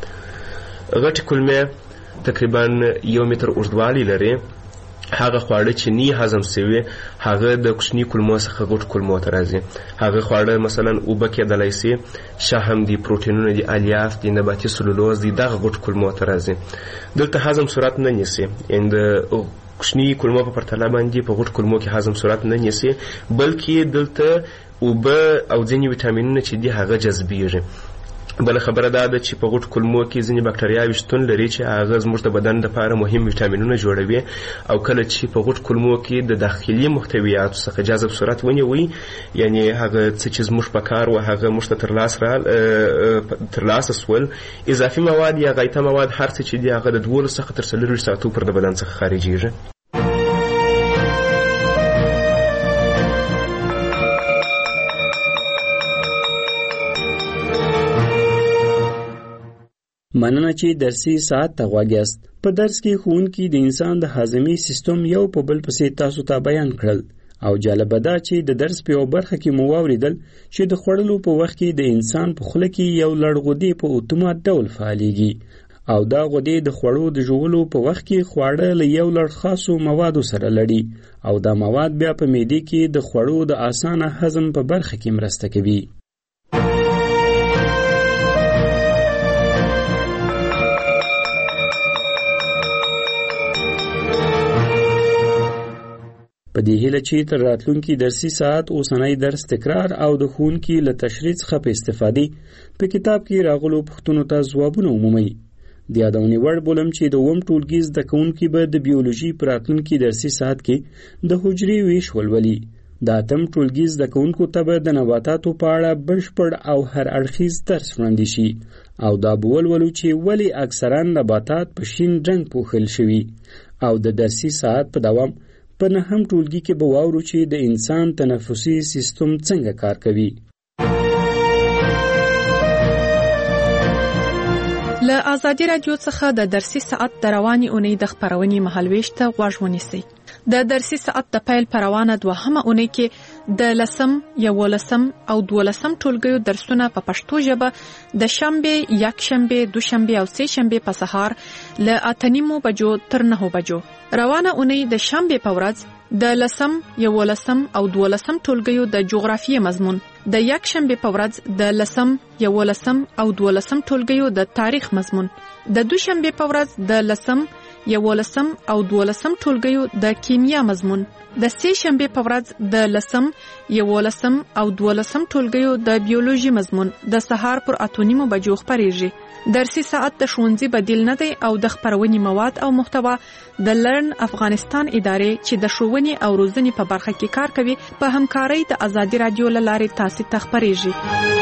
[SPEAKER 9] غټې کولمې تقریبا یو متر اوږدوالی لري. هغه خواړه چې نی هضم شوي هغه د کوچني کولمو څخه غټ کولمو ته راځي. هغه خواړه مثلا اوبه کېدلی سي، شحم دي، پروټینونه دي، الیاف دي، نباتي سلولوز دي، دغه غټ کولمو ته راځي. دلته هضم صورت نه نیسي. یعنې د کوچني کولمو په پرتله باندې په غټ کولمو کې هضم صورت نه نیسي، بلکې دلته اوبه او ځینې ویټامینونه چې دي هغه جذبیږي. بله خبره دا ده چې په غټ کولمو کې ځینې بکټریاوې شتون لري چې هغه زموږ د بدن دپاره مهم ویټامینونه جوړوي. او کله چې په غټ کولمو کې د داخلي محتویاتو څخه جذب صورت ونیوي، یعنې هغه څه چې زموږ په کار و هغه موږ ته ترلاسه سول، اضافي مواد یا غایطه مواد هر څه چې دي هغه د دولس څخه تر څلورویشت ساعتو پر د بدن څخه خارجیږي.
[SPEAKER 6] مننه چې درسي ساعت ته غوږ یاست. په درس کې ښوونکي د انسان د هاضمي سیستم یو په بل پسې تاسو ته بیان کړل او جالبه ده چې د درس په یو برخه کې مو واوریدل چې د خوړلو په وخت کې د انسان په خوله کې یو لړ غدې په اتومات ډول فعالیږي او دا غدې د خوړو د ژوولو په وخت کې خواړه له یو لړ خاصو موادو سره لړي او دا مواد بیا په معدې کې د خوړو د اسانه هضم په برخه کې مرسته کوي. په دې هیله چې تر راتلونکي درسي ساعت اوسنی درس تکرار او د ښوونکي له تشریح څخه په استفادې په کتاب کې راغلو پوښتنو ته ځوابونه ومومئ. د یادونې وړ بولم چې د اووم ټولګي زده کوونکي به د بیولوژي په راتلونکي درسي ساعت کې د حجرې ویش ولولي. د اتم ټولګي زده کوونکو ته به د نباتاتو په اړه بشپړ او هر اړخیز درس وړاندې شي او دا به ولولو چې ولې اکثرا نباتات په شین رنګ پوښل شوي. او د درسي ساعت په دوام په نهم ټولګي کې به واورو چې د انسان تنفسي سیستم څنګه کار کوي.
[SPEAKER 5] له آزادي رادیو څخه د درسي ساعت د رواني اونۍ د خپرونې مهالویش ته غوږ ونیسئ. د درسي ساعت د پیل پر روانه دوهمه اونۍ کې د لسم، یولسم او دولسم ټولګیو درسونه په پښتو ژبه د شنبه، یکشنبه، دوشنبه او سه شنبه په سهار له اته نیمو بجو تر نهو بجو. روانه اونۍ د شنبه په ورځ د لسم، یولسم او دولسم ټولګیو د جغرافیې مضمون، د یکشنبه په ورځ د لسم، یولسم او دولسم ټولګیو د تاریخ مضمون، د دوشنبه په ورځ د لسم، یولسم او دولسم ټولګیو د کیمیا مضمون، د سه شنبه په ورځ د لسم، یولسم او دولسم ټولګیو د بیولوژي مضمون د سهار پر اته نیمو بجو خپریږي. درسي ساعت د ښوونځي بدیل نه دی او د خپرونې مواد او محتوا د لرن افغانستان ادارې چې د ښوونې او روزنې په برخه کې کار کوي په همکارۍ د آزادي رادیو له لارې تاسو ته خپریږي.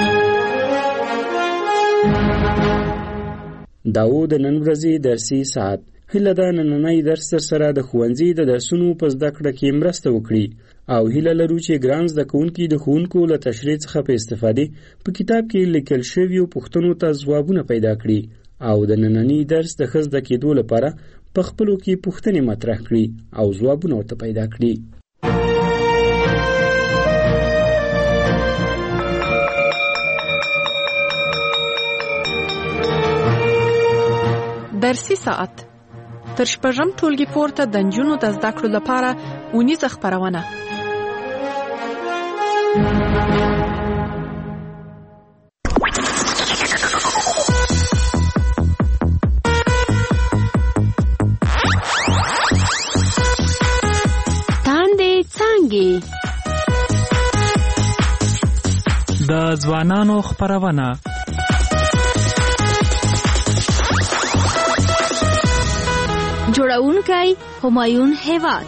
[SPEAKER 6] داو د نن ورځې درسي ساعت هیله ده نننی درس تر سره د ښوونځي د درسونو په زده کړه کې مرسته وکړي او هیله لرو چې ګران زده کوونکي د ښوونکو له تشریح څخه په استفادې په کتاب کې لیکل شویو پوښتنو ته ځوابونه پیدا کړي او د نننی درس د ښه زده کېدو لپاره په خپلو کې پوښتنې مطرح کړي او ځوابونه ورته پیدا کړي.
[SPEAKER 5] درسي ساعت تر شپږم ټولګي پورته د نجونو د زده کړو لپاره اونیزه خپرونه.
[SPEAKER 10] تاندې څانګې
[SPEAKER 11] د ځوانانو خپرونه.
[SPEAKER 10] جوړونکی همایون هیواد.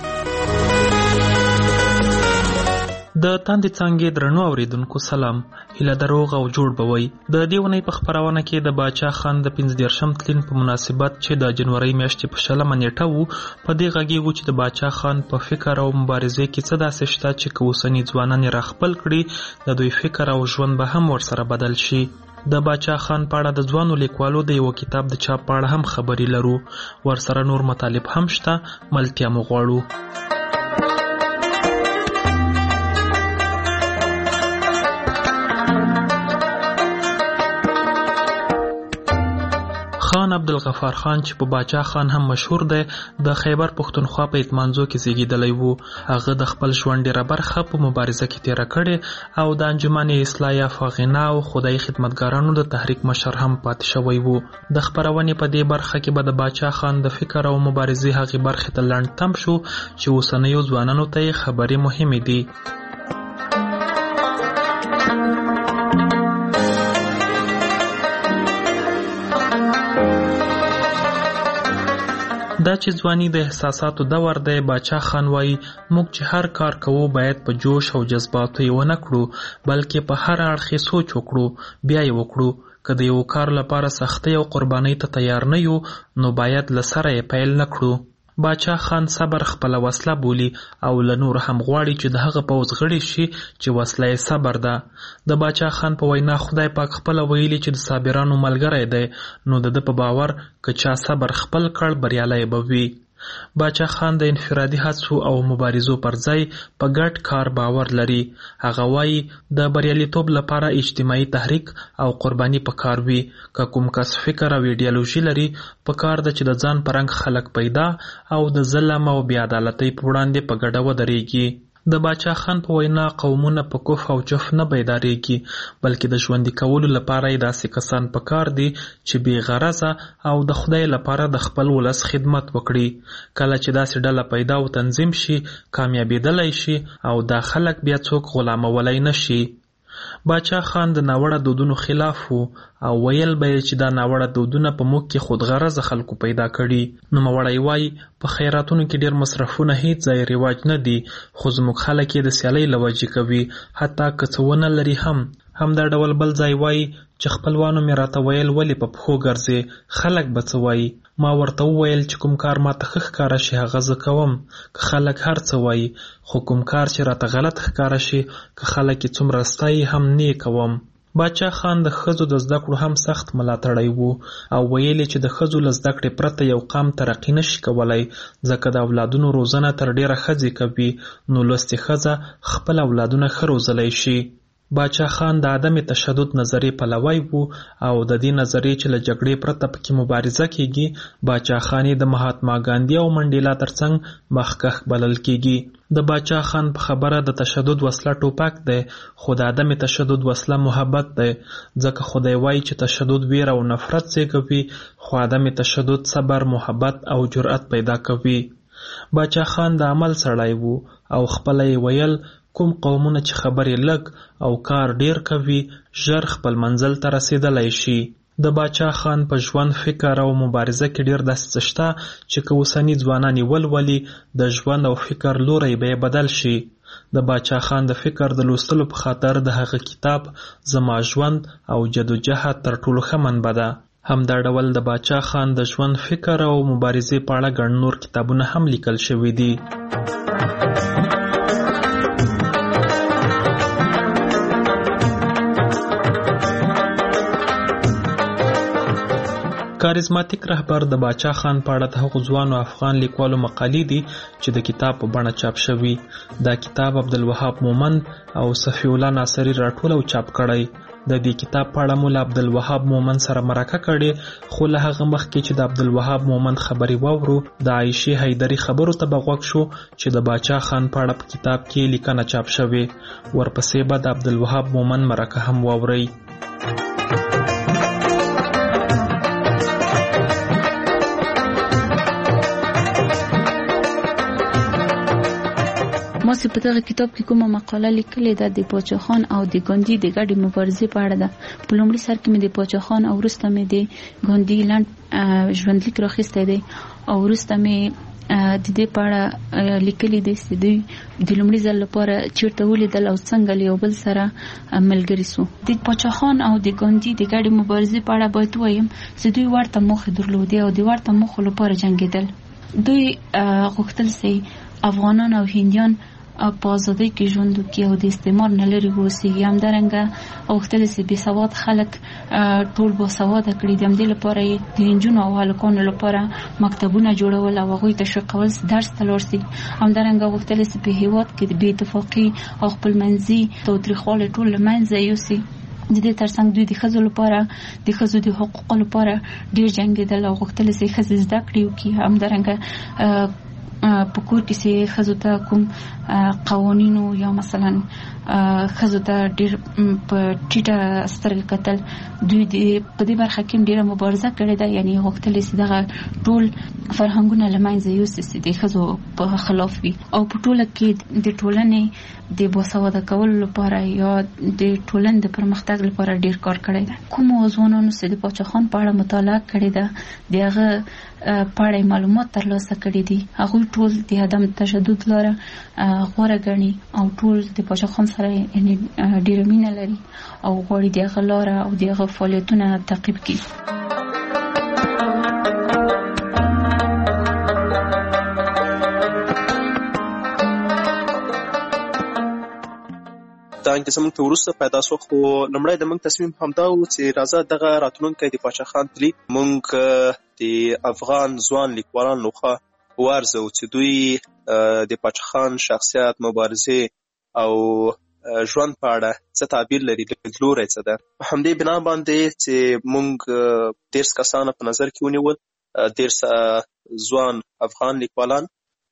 [SPEAKER 11] د تاندې څانګې درنو اوریدونکو سلام. هیله دروغ او جوړ بوي. د دې ونې په خپرونه کې د باچا خان د پنځه دېرشم تلین په مناسبت چې د جنوري میاشتې په شلمه نیټه وو په دې غږیږو چې د باچا خان په فکر او مبارزې کې څه داسې شته چې که اوسني ځوانان یې راخپل کړي د دوی فکر او ژوند به هم ورسره بدل شي. د باچا خان په اړه د ځوانو لیکوالو د یو کتاب د چاپ په اړه هم خبرې لرو. ورسره نور مطالب هم شته، ملتیا مو غواړو. خان عبدالغفار خان چې په باچا خان هم مشهور دی د خیبر پښتونخوا په اتمانزو کې زیږیدلی وو. هغه د خپل ژوند ډیره برخه په مبارزه کې تیره کړې او د انجمن اصلاح فاغنا او خدای خدمتګارانو د تحریک مشر هم پاتې شوی وو. د خپرونې په دې برخه کې به د باچا خان د فکر او مبارزې هغې برخې ته لنډ تم شو چې اوسنیو ځوانانو ته یې خبرې مهمې دي. دا چې ځواني د احساساتو دور دی، باچا خان وایي موږ چې هر کار کوو باید په جوش او جذباتو یې ونه کړو بلکې په هر اړخ یې سوچ وکړو بیا یې وکړو. که د یو کار لپاره سختۍ او قربانۍ ته تیار نه یو نو باید له سره یې پیل نه کړو. باچا خان صبر خپله وسله بولي او له نور هم غواړي چې د هغه پوځ غړي شي چې وسله یې صبر ده. د باچا خان په وینا خدای پاک خپله ویلي چې د صابرانو ملګری دی، نو د ده په باور که چا صبر خپل کړ بریالی به وي. باچا خان د انفرادي هڅو او مبارزو پر ځای په ګډ کار باور لري. هغه وایي د بریالیتوب لپاره اجتماعي تحریک او قرباني پکار وي. که کوم کس فکر او ایډیالوژي لري پکار ده چې د ځان په رنګ خلک پیدا او د ظلم او بې عدالتۍ په وړاندې په ګډه ودرېږي. د باچا خان په وینا قومونه په کف او جف نه بیدارېږي بلکې د ژوندي کولو لپاره یې داسې کسان پکار دي چې بې غرضه او د خدای لپاره د خپل ولس خدمت وکړي. کله چې داسې ډله پیدا او تنظیم شي کامیابېدلی شي او دا خلک بیا څوک غلامولی نه شي. باچا خان د ناوړه دودونو خلاف وو او ویل به چې دا ناوړه دودونه په موږ کې خودغرضه خلکو پیدا کړي. نوموړی وایي په خیراتونو کې ډېر مصرفونه هیڅ ځای رواج نه دي خو زموږ خلک یې د سیالۍ له وجې کوي حتی که څه ونه لري هم. همدا ډول بل ځای وایي چې خپلوانو مې راته ویل ولې په پښو ګرځې، خلک به څه وایي. ما ورته وویل چې کوم کار ماته ښه ښکاره شي هغه زه کوم که خلک هر څه وایي، خو کوم کار چې راته غلط ښکاره شي که خلک یې څومره ستایي هم نه یې کوم. باچا خان د ښځو د زده کړو هم سخت ملاتړی وو او ویل چې د ښځو له زده کړې پرته یو قام ترقي نشي کولی ځکه د اولادونو روزنه تر ډیره ښځې کوي نو لوستې ښځه خپل اولادونه ښه روزلی شي. باچا خان د عدم تشدد نظریې پلوی وو او د دې نظریې چې له جګړې پرته پکې مبارزه کیږي باچا خان د مهاتما ګاندھی او منډیلا ترڅنګ مخکښ بلل کیږي. د باچا خان په خبره د تشدد وسله ټوپک دی خو د عدم تشدد وسله محبت دی ځکه خدای وایي چې تشدد ویر او نفرت زیږوي خو عدم تشدد صبر محبت او جرأت پیدا کوي. باچا خان د عمل سړی وو او خپله یې ویل کوم قومونه چې خبرې لږ او کار ډیر کوي ژر خپل منزل ته رسیدلی شي. د باچا خان په ژوند فکر او مبارزه کې ډیر داسې څه شته چې که اوسني ځوانان یې ولولي د ژوند او فکر لوری به یې بدل شي. د باچا خان د فکر د لوستلو په خاطر د هغه کتاب زما ژوند او جدوجهد تر ټولو ښه منبع ده. همدا ډول د باچا خان د ژوند فکر او مبارزې په اړه ګڼ نور کتابونه هم لیکل شوي دي. کاریزماتیک رهبر د باچا خان په اړه د هغو ځوانو افغان لیکوالو مقالې دي چې د کتاب په بڼه چاپ شوي. دا کتاب عبدالوهاب مومند او صفی الله ناصري راټول او چاپ کړی. د دې کتاب په اړه مو له عبدالوهاب مومند سره مرکه کړې، خو له هغه مخکې چې د عبدالوهاب مومند خبرې واورو د عایشې حیدري خبرو ته به غوږ شو چې د باچا خان په اړه په کتاب کې لیکنه چاپ شوې. ورپسې به د عبدالوهاب مومند مرکه هم واورئ.
[SPEAKER 12] ما چې په دغه کتاب کې کومه مقاله لیکلې ده د باچا خان او د ګاندي د ګډې مبارزې په اړه ده. په لومړي سر کې مې د باچا خان او وروسته مې د ګاندي لنډ ژوندلیک راخیستی دی او وروسته مې د دې په اړه لیکلي دي چې دوی د لومړي ځل لپاره چیرته ولیدل او څنګه له یو بل سره ملګري سو. د باچا خان او د ګاندي د ګډې مبارزې په اړه باید ووایم چې دوی ورته موخې درلودې او د ورته موخو لپاره جنګېدل. دوی غوښتل چې افغانان او هندیان په ازادۍ کې ژوند وکړي او د استعمار نه لرې واوسېږي. همدارنګه غوښتل چې بې سواد خلک ټول باسواده کړي. د همدې لپاره یې د نجونو او هلکانو لپاره مکتبونه جوړول او هغوی تشویقول چې درس ته لاړ شي. همدارنګه غوښتل چې په هېواد کې د بې اتفاقي او خپلمنځي تاوتریخوالی ټول له منځه یوسي. د دې ترڅنګ دوی د ښځو لپاره د ښځو د حقوقو لپاره ډېر جنګېدل او غوښتل چې ښځې زده کړې وکړي. همدارنګه په کور کې چې ښځو ته کوم قوانینو یا مثلا ښځو ته ډېر په ټیټه سترګه کتل، دوی په دې برخه کې ډېره مبارزه کړې ده. یعنې غوښتل چې دغه ټول فرهنګونه له منځه یوسي چې د ښځو په خلاف وي او په ټوله کې د ټولنې د باسواده کولو لپاره یا د ټولنې د پرمختګ لپاره ډېر کار کړی ده. کومو ځوانانو چې د باچا خان په اړه مطالعه کړې ده د هغه په اړه معلومات ترلاسه کړي دي، هغوی ټول د عدم تشدد لاره غوره ګڼي او ټول د باچا خان سره ډېره مینه لري او غواړي د هغه لاره او د هغه فعالیتونه تعقیب کړي.
[SPEAKER 13] دا انګیزه موږ ته وروسته پیدا شو، خو لومړی د موږ تصمیم همدا و چې راځه دغه راتلونکی د باچا خان تلي موږ د افغان ځوان لیکوالانو لخوا وارزو چې دوی د باچا خان شخصیت، مبارزې او ژوند په اړه څه تعبیر لري، لیدلوری څه ده. په همدې بنا باندې چې موږ دېرش کسانه په نظر کې ونیول، دېرش ځوان افغان لیکوالان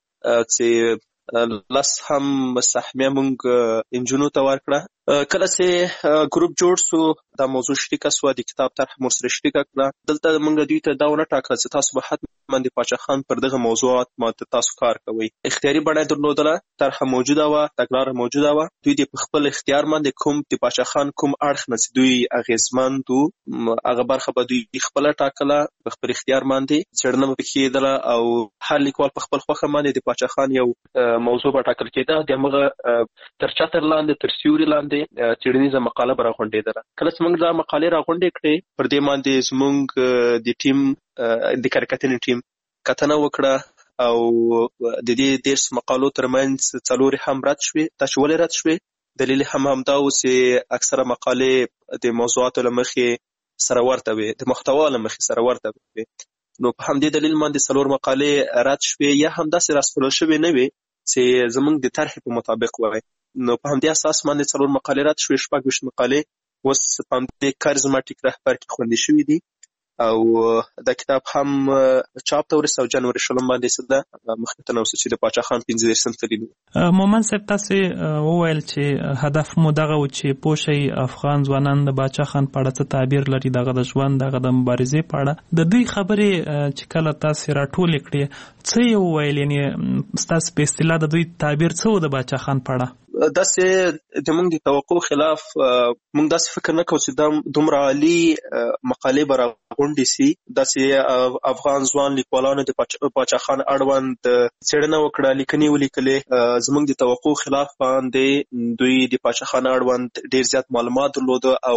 [SPEAKER 13] چې لس هم سهمیه موږ انجونو ته ورکړه. کله چې ګروپ جوړ سو دا موضوع شریکه سوه، د کتاب طرح مو سره شریکه کړه. دلته موږ دوی ته دا ونه ټاکله چې تاسو به حتما د باچا خان پر دغه موضوعات باندې تاسو کار کوئ. اختیاري بڼه یې درلودله، طرحه موجوده وه، تګلاره موجوده وه. دوی د په خپل اختیار باندې کوم د باچا خان کوم اړخ نه چې دوی اغېزمند وو هغه برخه به دوی خپله ټاکله، په خپل اختیار باندې څېړنه به پکې کېدله او هر لیکوال په خپل خوښه باندې د باچا خان یو موضوع به ټاکل کېده. د همغه تر چتر لاندې، تر سیوري لاندې څېړنیزه مقاله به راغونډېدله. کله چې موږ دا مقالې راغونډې کړې، پر دې باندې زموږ د ټیم د کارکتنې ټیم کتنه وکړه او د دې دېرش مقالو ترمنځ څلورې هم رد شوې. دا چې ولې رد شوې، دلیل هم همدا و چې اکثره مقالې د موضوعاتو له مخې سره ورته وې، د محتوا له مخې سره ورته وې. نو په همدې دلیل باندې څلور مقالې رد شوې یا همداسې راسپړل شوې نه وې چې زموږ د طرحې په مطابق وای. نو په همدې اساس باندې څلور مقالې رد شوې، شپږ ویشت مقالې اوس په همدې کاریزماټیک رهبر کې خوندي شوي دي او دا کتاب هم چاپ ته ورسېد او جنوري شلم باندې څه ده مخکې ته نه اوسه چې د باچا خان پنځه دېرشم تلین و.
[SPEAKER 11] مومند صاحب تاسې وویل چې هدف مو دغه و چې پوه شئ افغان ځوانان د باچا خان په اړه څه تعبیر لري، دغه د ژوند، دغه د مبارزې په اړه. د دوی خبرې چې کله تاسې راټولې کړې څه یې وویل، یعنې ستاسو په اصطلاح د دوی تعبیر څه و د باچا خان په اړه؟
[SPEAKER 13] داسې د موږ د توقع خلاف موږ داسې فکر نه کوو چې دا دومره عالي مقالې به راغونډې سي. داسې افغان ځوان لیکوالانو د باچا خان اړوند څېړنه وکړه، لیکنې ولیکلې. زموږ د توقع خلاف باندې دوی د باچا خان اړوند ډېر زیات معلومات درلوده او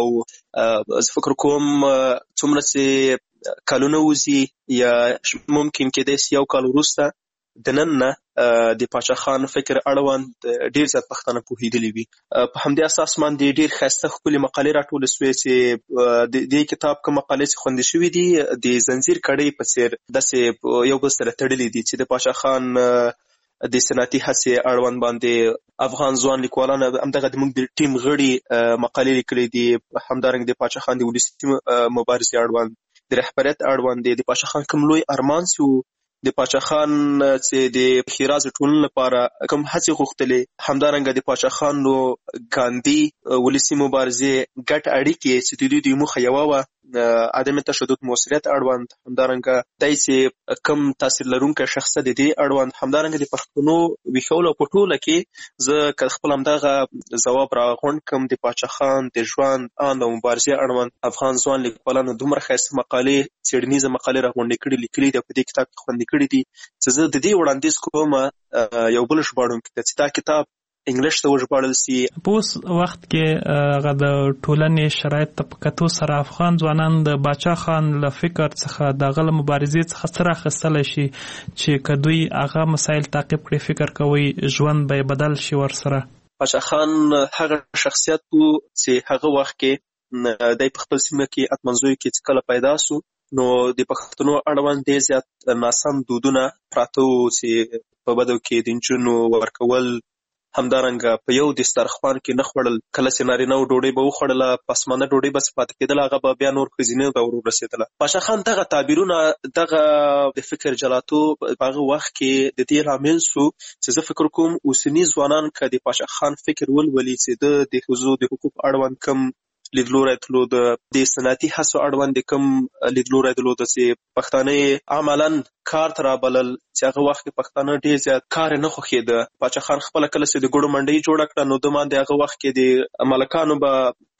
[SPEAKER 13] زه فکر کوم څومره چې کلونه وځي یا ممکن کېدای سي یو کال وروسته د نن نه د پاچا خان فکر اړوند ډیر زیات پښتانه پوهیدلی وي. په همدې اساس باندې ډیر ښایسته ښکلې مقالې راټولې سوې چې د دې کتاب کوم مقالې چې خوندې شوي دي د زنځیر کړۍ په څیر داسې یو بل سره تړلي دي چې د پاچا خان د صنعتي هڅې اړوند باندې افغان ځوان لیکوالان همدغه زموږ د ټیم غړي مقالې لیکلي دي. همدارنګه د پاچا خان د ولسي مبارزې اړوند، د رهبریت اړوند، د پاچا خان کوم لوی ارمان چې د پاچا خان چې د ښېراز ټولنې لپاره کوم هڅې غوښتلې، همدارنګه د پاچا خان نو ګاندي ولسي مبارزې ګډ اړیکې چې د دوی د موخه یوه وه عدم تشدد موثریت اړوند، همدارنګه دی چې کوم تاثیر لرونکی شخصیت د دې اړوند، همدارنګه د پښتنو ویښولو په ټوله کې زه که خپل همدغه ځواب راغونډ کړم د پاچا خان د ژوند آند او مبارزې اړوند افغان ځوان لیکوالانو دومره ښایسته مقالې څېړنیزه مقالې راغونډې کړي لیکلي دي او په دې کتاب کې خوندي کړي دي چې زه د دې وړاندیز کوم یو بل ژباړونکی ته چې دا کتاب انګلیش ته وژباړل سي.
[SPEAKER 11] په اوس وخت کې هغه د ټولنې شرایط ته په کتو سره افغان ځوانان د باچا خان له فکر څخه د هغه له مبارزې څخه څه راخیستلی شي چې که دوی هغه مسایل تعقیب کړي، فکر کوي ژوند به بدل شي ورسره؟
[SPEAKER 13] باچا خان هغه شخصیت و چې هغه وخت کې دی په خپل سیمه کې اتمنځیو کې چې کله پیدا سو نو د پښتنو اړوند ډېر زیات ناسم دودونه پراته وو چې په بدو کې د نجونو ورکول، همدارنګه په یو دسترخوان کې نه خوړل، کله چې نارینه و ډوډۍ به وخوړله پسمانه ډوډۍ به پاتې کېدله هغه به بیا نور ښځینه به ور ورسېدله. پاچا خان دغه تعبیرونه دغه د فکر جلاتو په هغه وخت کې د دې لامل سو چې زه فکر کوم اوسني ځوانان که د پاچا خان فکر ولولي چې د د ښځو د حقوق اړوند کم لیدلوری درلود، د صنعتي هڅو اړوند د کم لیدلوری درلود چې پښتانه عملاً کار ته رابلل چې هغه وخت کې پښتانه ډېر زیات کار نه خوښېده. پاچا خان خپله کله چې د ګوړو منډۍ جوړه کړه نو د باندې هغه وخت کې د ملکانو به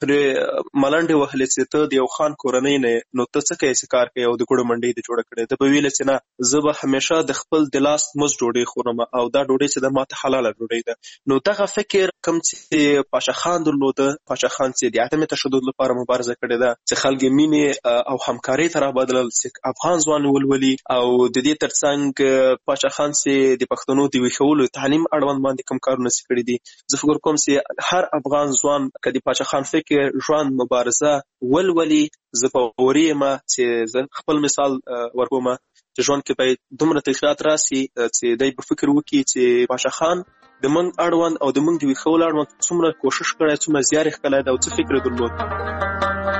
[SPEAKER 13] پرې ملنډې وهلې چې ته د یو خان کورنۍ نه نو ته څه کوې چې کار کوې او د ګوړو منډۍ دې جوړه کړې. ده به ویله چې نه زه به همیشه د خپل د لاس مزد ډوډۍ خورم او دا ډوډۍ چې ده ماته حلاله ډوډۍ ده. نو دغه فکر کوم چې پاچا خان درلوده، پاچا خان چې د عدم تشدد لپاره مبارزه کړې ده چې خلک مینې او همکارۍ ته رابدلل چې افغان ځوان ولولي، او د دې ترڅنګ پاچا خان چې د پښتنو د ویښولو تعلیم اړوند باندې کوم کارونه چې کړي دي. زه فکر کوم چې هر افغان ځوان که د پاچا خان فکر، ژوند، مبارزه ولولي، زه باوري یم چې زه خپل مثال ورکوم چې ژوند کې باید دومره تغیرات راسي چې دی به فکر وکړي چې پاچا خان د موږ اړوند او د موږ د ویښولو اړوند څومره کوشش کړی، څومره زیار یې ښکلی دی او څه فکر یې درلود.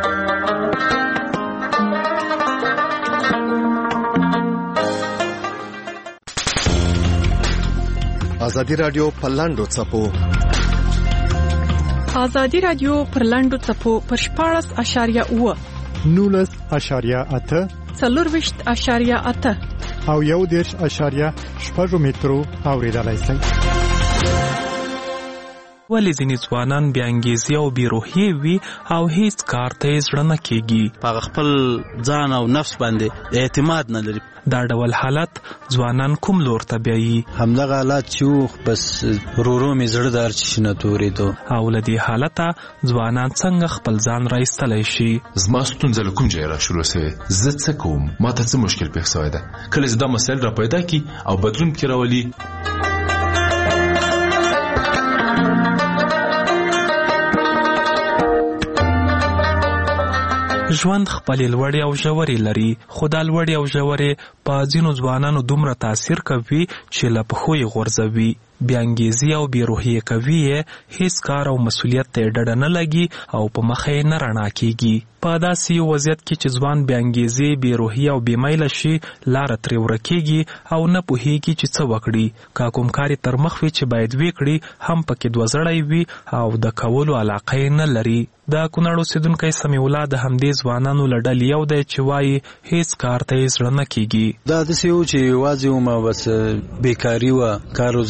[SPEAKER 3] ازادي رادیو په لاندو څپو
[SPEAKER 5] ازادي رادیو پر لاندو څپو پر شپاړس اشاریه اوه
[SPEAKER 14] نولس اشاریه اته
[SPEAKER 5] څلورویشت اشاریه اته
[SPEAKER 14] او یو دېرش اشاریه شپږ مترو اورېدلای شئ.
[SPEAKER 11] ولې ځینې ځوانان بې انګیزې او بې روحیې وي او هیڅ کار ته یې زړه نه کېږي،
[SPEAKER 15] په خپل ځان او نفس باندې اعتماد نه لري.
[SPEAKER 11] دا ډول حالت ځوانان کوم لور ته بیایي؟
[SPEAKER 15] همدغه حالت چې و بس ورو مې زړه د هر څه شي نه تورېدو.
[SPEAKER 11] او له دې حالته ځوانان څنګه خپل ځان را ایستلی شي؟
[SPEAKER 16] زما ستونزه له کوم ځایه را شروع سوې، زه څه کوم، ما ته څه مشکل پېښ سوی ده، کله چې دا مسایل را پیدا کړي او بدلون پکې راولي.
[SPEAKER 11] ژوند خپلې لوړې او ژورې لري، خو دا لوړې او ژورې په ځینو ځوانانو دومره تاثیر کوي چې له پښو یې غورځوي. بې انګیزې او بې روحیې کوي یې، هیڅ کار او مسؤلیت ته یې ډډه نه لګي او په مخه یې نه رڼا کېږي. په داسې یو وضعیت کې چې ځوان بې انګیزې، بې روحیې او بې میله شي، لاره ترې ورکېږي او نه پوهېږي چې څه وکړي. که کوم کار یې تر مخ وي چې باید ویې کړي هم پکې دوه زړی وي او د کولو علاقه یې نه لري. د کونړ اوسېدونکی سمیع الله د همدې ځوانانو له ډلې یو دی چې وایي هیڅ کار ته یې زړه نه کېږي.
[SPEAKER 15] دا داسې و چې یوازې ومه بس بېکاري وه، کار روزګار مې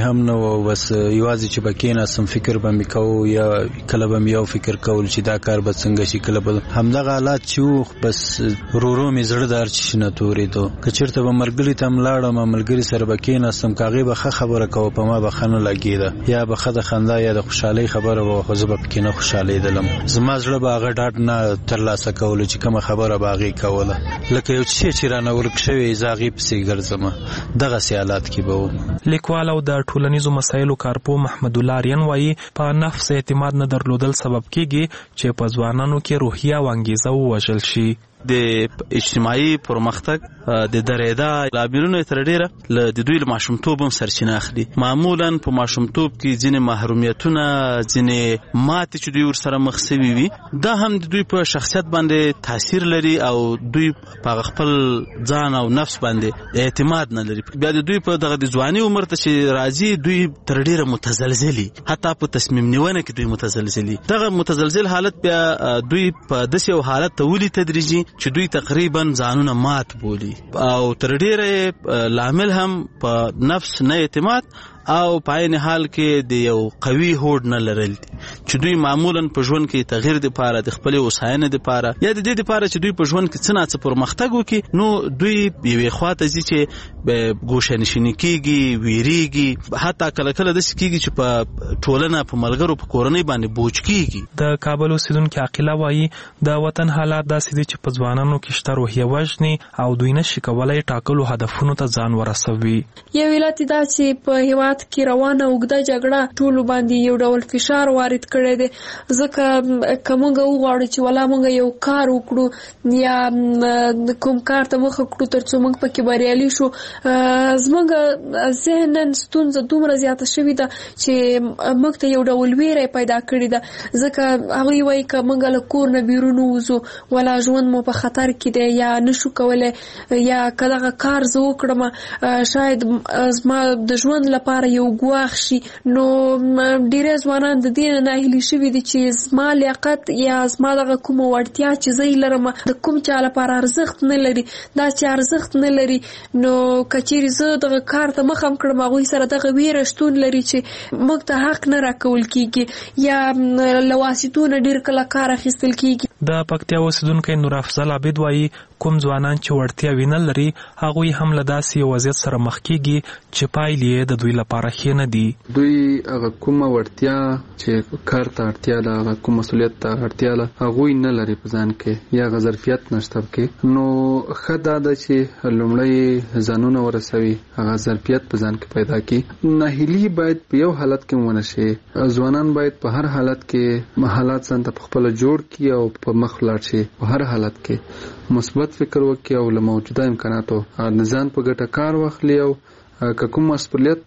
[SPEAKER 15] هم نه و بس یوازې چې بکینا سم فکر به میکاو یا کله به یو فکر کول چې دا کار به څنګه شي کله به همدغه حالات چې بس رورو می زړه دار چې نه تورې دو کچرته به مرګلی تم لاړم مرګری سره بکینا سم کاغي به خبره کوي په ما به خنه لګیدا یا به خد خندا یا د خوشحالي خبره و خو زه به کې نه خوشاله دلم زما زړه به هغه ډاډ نه ترلاسه کول چې کومه خبره باغی کوله لکه یو شی چې رانه ورکشوي زاغي پسې ګرځم دغه سیالات کې به و
[SPEAKER 11] لیکوال او د ټولنیزو مسایلو کارپو محمد الله ریان وایي په نفس اعتماد نه درلودل سبب کیږي چې په ځوانانو کې روحیه او انګیزه ووژل شي
[SPEAKER 17] د اجتماعي پرمختګ د درېدا لاملونه تر ډیره ل د دوی له ماشومتوب هم سرچینه اخلي معمولا په ماشومتوب کې ځینې محرومیتونه ځینې ماتې چې دوی ورسره مخ شوي وي دا هم د دوی په شخصیت باندې تاثیر لري او دوی په خپل ځان او نفس باندې اعتماد نه لري بیا د دوی په دغه د ځواني عمر ته چې راځي دوی تر ډیره متزلزلي حتی په تصمیم نیونه کې دوی متزلزلي دغه متزلزل حالت بیا دوی په داسې حالت ته ولي تدریجي چې دوی تقریبا ځانونه مات بولي او تر ډیره لامل هم په نفس نه اعتماد او په عین حال کې د یو قوي هوډ نه لرل چې دوی معمولا په ژوند کې تغییر د پاره د خپل وساینه د پاره یا د دې د پاره چې دوی په ژوند کې څه نه څه پرمختګ وکړي نو دوی یوې خواته ځي چې ګوښنشینی کیږي ویریږي حتی کله کله د سکیږي چې په ټولنه په ملګرو په کورنۍ باندې بوج کیږي
[SPEAKER 11] د کابل اوسیدونکو عقیله وایي د وطن حالات داسې دي چې په ځوانانو کې شته روحیه وژني او دوی نشي کولای ټاکلو هدفونو ته ځان ورسوي
[SPEAKER 18] یو ولایت دا چې په هیواد کې روانه وګړه جګړه ټول باندې یو ډول فشار وارد کړی دی ځکه کومګه وغواړي چې ولا موږ یو کار وکړو یا کوم کار ته مخ کړو ترڅو موږ پکې بریالي شو زموږ ذهنن ستونزه دومره زیاته شوې ده چې موږ ته یو ډول ویره پیدا کړې ده ځکه هغه وایي که موږ له کور نه بیرون وځو ولا ژوند مو په خطر کې دی یا نشو کولای یا کله کار زه وکړم شاید زما د ژوند لپاره یو ګواښ شي نو ډیره ځوانان د دې نه هیلي شوي دي چې زما لیاقت یا زما دغه کومه وړتیا چې زه یې لرم د کوم چا لپاره ارزښت نه لري دا چې ارزښت نه لري نو که چیرې زه دغه کار ته مخ هم کړم هغوی سره دغه ویره شتون لري چې موږ ته حق نه راکول کیږي یا له واسطو نه ډېر کله کار اخیستل کیږي
[SPEAKER 11] د پکتیا اوسیدونکی نور افضل عابد وایي کوم ځوانان چې وړتیا وینه لري هغوی هم له داسې یو وضعیت سره مخ کیږي چې پایلې یې د دوی لپاره ښې نه دي
[SPEAKER 19] دوی هغه کومه وړتیا چې کار ته اړتیا ده هغه کوم مسؤلیت ته اړتیا ده هغوی نه لري په ځان کې یا هغه ظرفیت نشته پکې نو ښه دا ده چې لومړی ځانونه ورسوي هغه ظرفیت په ځان کې پیدا کړي ناهیلي باید په یو حالت کې ونه شي ځوانان باید په هر حالت کې حالات ځان ته په خپله جوړ کړي او په مخ ولاړ شي په هر حالت کې مثبت فکر وکړي او له موجوده امکاناتو د ځان په ګټه کار واخلي او که کوم مسؤلیت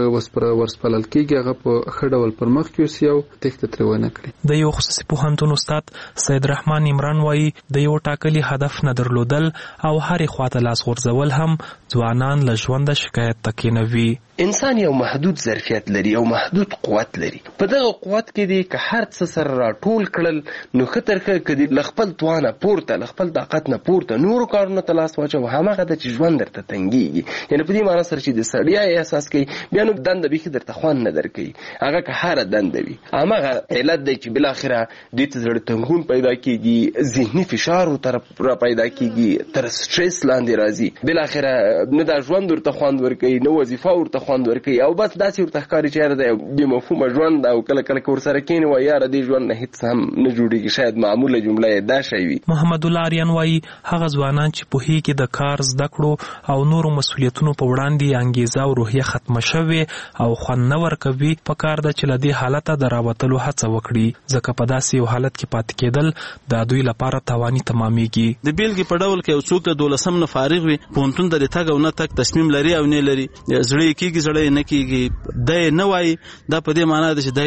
[SPEAKER 19] ورسپارل کېږي هغه په ښه ډول پر مخ یوسي او تېښته ترې ونه کړي
[SPEAKER 11] د یو خصوصي پوهنتون استاد سید رحمان عمران وایي د یو ټاکلي هدف نه درلودل او هرې خواته لاس غورځول هم ځوانان له ژونده شکایت ته کېنوي
[SPEAKER 20] انسان یو محدود ظرفیت لري او محدود قوت لري په دغه قوت کې دی که هر څه سره راټول کړل نو ښه تر ښه که دی له خپل توانه پورته له خپل طاقت نه پورته نورو کارونو ته لاس واچوه هماغه ده چې ژوند درته تنګېږي یعنې په دې معنی سره چې د ستړیا احساس کوي بیا نو دنده بیخي درته خوند نه درکوي هغه که هره دنده وي هماغه علت دی چې بالاخره دوی ته زړه تنګون پیدا کېږي ذهني فشار ورته را پیدا کېږي تر سټرس لاندې راځي بالاخره نه دا ژوند ورته خوند ورکوي نه وظیفه ورته خوند ورکوي او بس داسې ورته ښکاري چې یاره د بې مفهومه ژوند او کله کله که ورسره کښېني وایي یاره دې ژوند نه هېڅ هم نه جوړېږي شاید معموله جمله یې دا شی وي
[SPEAKER 11] محمد الله اریان وایي هغه ځوانان چې پوهېږي د کار زده کړو او نورو مسؤلیتونو په وړاندې انګیزه او روحیه ختمه شوې او خوند نه ورکوي په کار ده چې له دې حالته د راوتلو هڅه وکړي ځکه په داسې یو حالت کې پاتې کېدل د دوی لپاره تاواني تمامېږي
[SPEAKER 17] د بیلګې په ډول کې یو څوک د دولسم نه فارغ وي پوهنتون ته د تګ او نه تګ تصمیم لري او نه لري زړه یې کېږي زړه یې نه کېږي دی نه وایي دا په دې معنا ده چې دی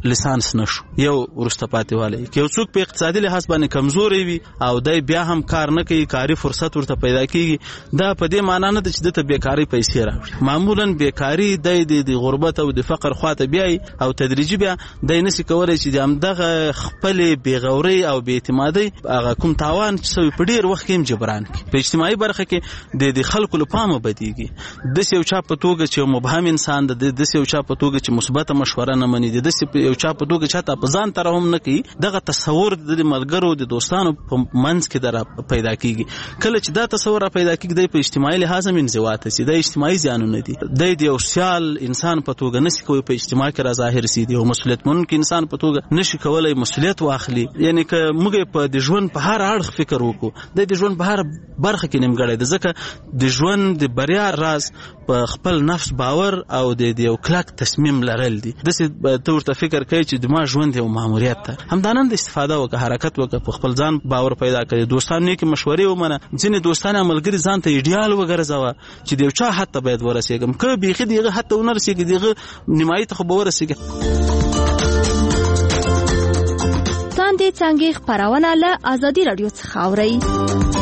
[SPEAKER 17] لیسانس نشو یو ورسته پاتې والی یو څوک په اقتصادي لحاظ باندې کمزوري وي او دای بیا هم کار نه کوي کاري فرصت ورته پیدا کیږي دا په دې معنی نه ده چې د بیکاری پیسې راوړي معمولا بیکاری د غربت او د فقر خواته بیاي او تدریجي بیا د نسی کولای چې د همدغه خپل بیغوري او بې اعتمادي هغه کوم تاوان چې په ډیر وخت کې جبران کی په اجتماعي برخه کې د خلکو لپاره بدیږي د یو چا په توګه چې مبهم انسان د د یو چا په توګه چې مثبت مشوره نه مني د یو چا په توګه چې تا په ځان ترهم نه کوي دغه تصور د ملګرو د دوستانو په منځ کې در پیدا کیږي کله چې دا تصور پیدا کیږي د په اجتماعي لحاظ هم انزوات سي د اجتماعي زیانونه دي د یو سیال انسان په توګه نشي کوي په اجتماع کې را ظاهر سي دی او مسؤلیت منونکي انسان په توګه نشي کولای مسؤلیت واخلي یعنی که موږ په د ژوند په هر اړخ فکر وکړو د ژوند په هر برخه کې نیمګړی د ځکه د ژوند د بریا راز په خپل نفس باور او د یو کلک تصمیم لرل دي د څه ته ورته فکر کوي چې د ما ژوند یو ماموریت ده همدانه د استفاده وکړه حرکت وکړه په خپل ځان باور پیدا کړي دوستانو کې مشورې ومنه ځینې دوستانه ملګری ځان ته ایډیال وګرځوه چې د یو چا حتی باید ورسېږم که بیخي دغه حتی ونه رسېږي دغه نیمایي ته خو به ورسېږي
[SPEAKER 10] تاندې څانګې خپرونه له ازادي راډیو څخه اورئ